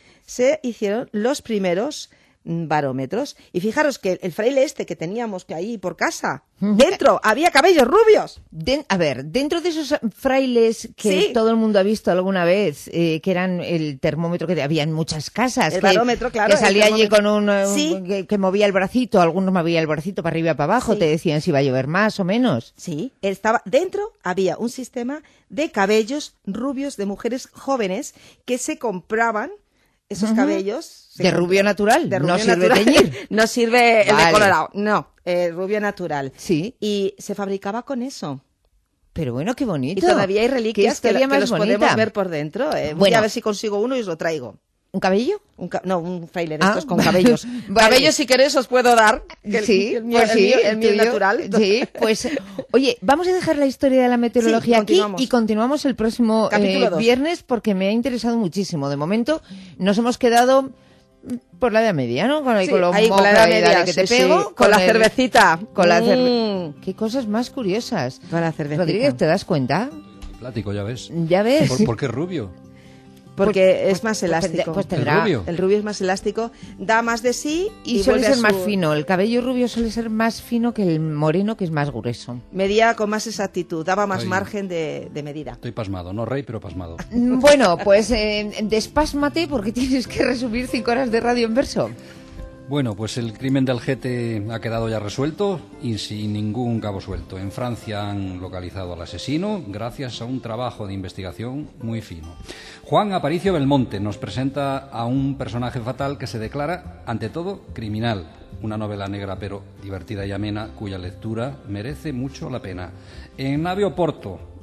se hicieron los primeros mm, barómetros. Y fijaros que el fraile este que teníamos que ahí por casa, dentro había cabellos rubios. Den- a ver, dentro de esos frailes que Sí. todo el mundo ha visto alguna vez, eh, que eran el termómetro que había en muchas casas, El que, barómetro, claro, que el salía allí termómetro. con un, eh, un- Sí. que, que movía el bracito, algunos movía el bracito para arriba y para abajo, Sí. te decían si iba a llover más o menos. Sí, estaba dentro había un sistema de cabellos rubios de mujeres jóvenes que se compraban esos Ujú. cabellos se De comp- rubio natural, de no rubio sirve natural. teñir. No sirve el Vale. de colorado, no, eh, rubio natural. Sí. Y se fabricaba con eso. Pero bueno, qué bonito. Y todavía hay Qué reliquias que, historia que más los bonita. podemos ver por dentro. Eh. Voy Bueno. a ver si consigo uno y os lo traigo. ¿Un cabello? Un ca- no, un fraile de Ah, estos con vale. cabellos. Vale. Cabellos, si queréis, os puedo dar. que el- Sí, el mío, pues el sí, mío- el mío es tuyo. natural. Sí, pues, oye, vamos a dejar la historia de la meteorología Sí, aquí continuamos. y continuamos el próximo Capítulo eh, dos. viernes porque me ha interesado muchísimo. De momento nos hemos quedado por la edad media, ¿no? Con, ahí Sí, con los ahí con la mojos, edad ahí, dale media, que te sí, sí, pego, con la el- cervecita. Con la cerveza. Mm. Qué cosas más curiosas. Con la cervecita. Rodríguez, ¿te das cuenta? Plático, ya ves. Ya ves. ¿Por, por qué rubio? Porque Pues- es más pues tendrá- elástico. pues tendrá- ¿El rubio? El rubio es más elástico, da más de sí Y, y, suele vuelve a ser más su- fino. El cabello rubio suele ser más fino que el moreno, que es más grueso. Medía con más exactitud, daba más Ay. margen de, de medida. Estoy pasmado, no rey, pero pasmado. Mm, Bueno, pues eh, despásmate porque tienes que resumir cinco horas de radio en verso. Bueno, pues el crimen del Gete ha quedado ya resuelto y sin ningún cabo suelto. En Francia han localizado al asesino gracias a un trabajo de investigación muy fino. Juan Aparicio Belmonte nos presenta a un personaje fatal que se declara, ante todo, criminal. Una novela negra pero divertida y amena cuya lectura merece mucho la pena. En Nave Oporto,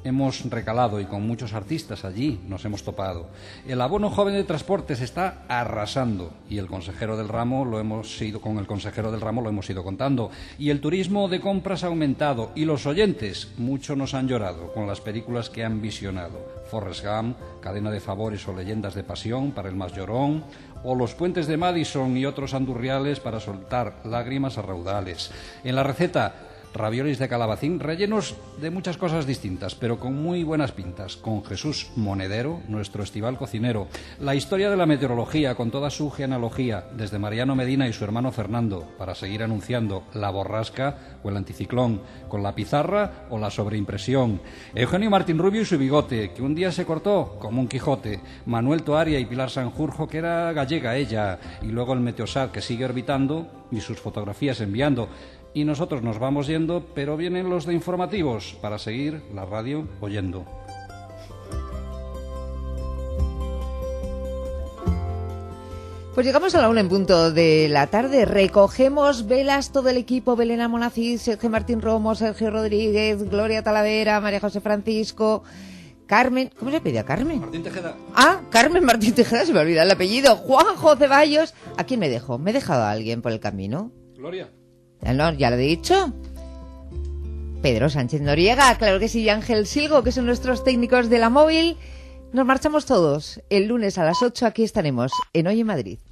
hemos recalado y con muchos artistas allí nos hemos topado. El abono joven de transportes está arrasando y el consejero del ramo lo hemos ido, con el consejero del ramo lo hemos ido contando. Y el turismo de compras ha aumentado y los oyentes mucho nos han llorado con las películas que han visionado. Forrest Gump, Cadena de Favores o Leyendas de Pasión para el más llorón, o Los Puentes de Madison y otros andurriales para soltar lágrimas a raudales. En la receta, raviolis de calabacín rellenos de muchas cosas distintas, pero con muy buenas pintas, con Jesús Monedero, nuestro estival cocinero. La historia de la meteorología, con toda su genealogía, desde Mariano Medina y su hermano Fernando, para seguir anunciando la borrasca o el anticiclón, con la pizarra o la sobreimpresión. Eugenio Martín Rubio y su bigote, que un día se cortó como un Quijote. Manuel Toaria y Pilar Sanjurjo, que era gallega ella, y luego el Meteosat, que sigue orbitando y sus fotografías enviando. Y nosotros nos vamos yendo, pero vienen los de informativos para seguir la radio oyendo. Pues llegamos a la una en punto de la tarde. Recogemos velas todo el equipo: Belén Almonacid, Sergio Martín Romo, Sergio Rodríguez, Gloria Talavera, María José Francisco, Carmen... ¿Cómo se pedía Carmen? Martín Tejeda. Ah, Carmen Martín Tejeda, se me olvida el apellido. Juanjo Ceballos. ¿A quién me dejo? ¿Me he dejado a alguien por el camino? Gloria. No, ya lo he dicho. Pedro Sánchez Noriega, claro que sí, y Ángel Silgo, que son nuestros técnicos de la móvil. Nos marchamos todos. El lunes a las ocho aquí estaremos en Hoy en Madrid.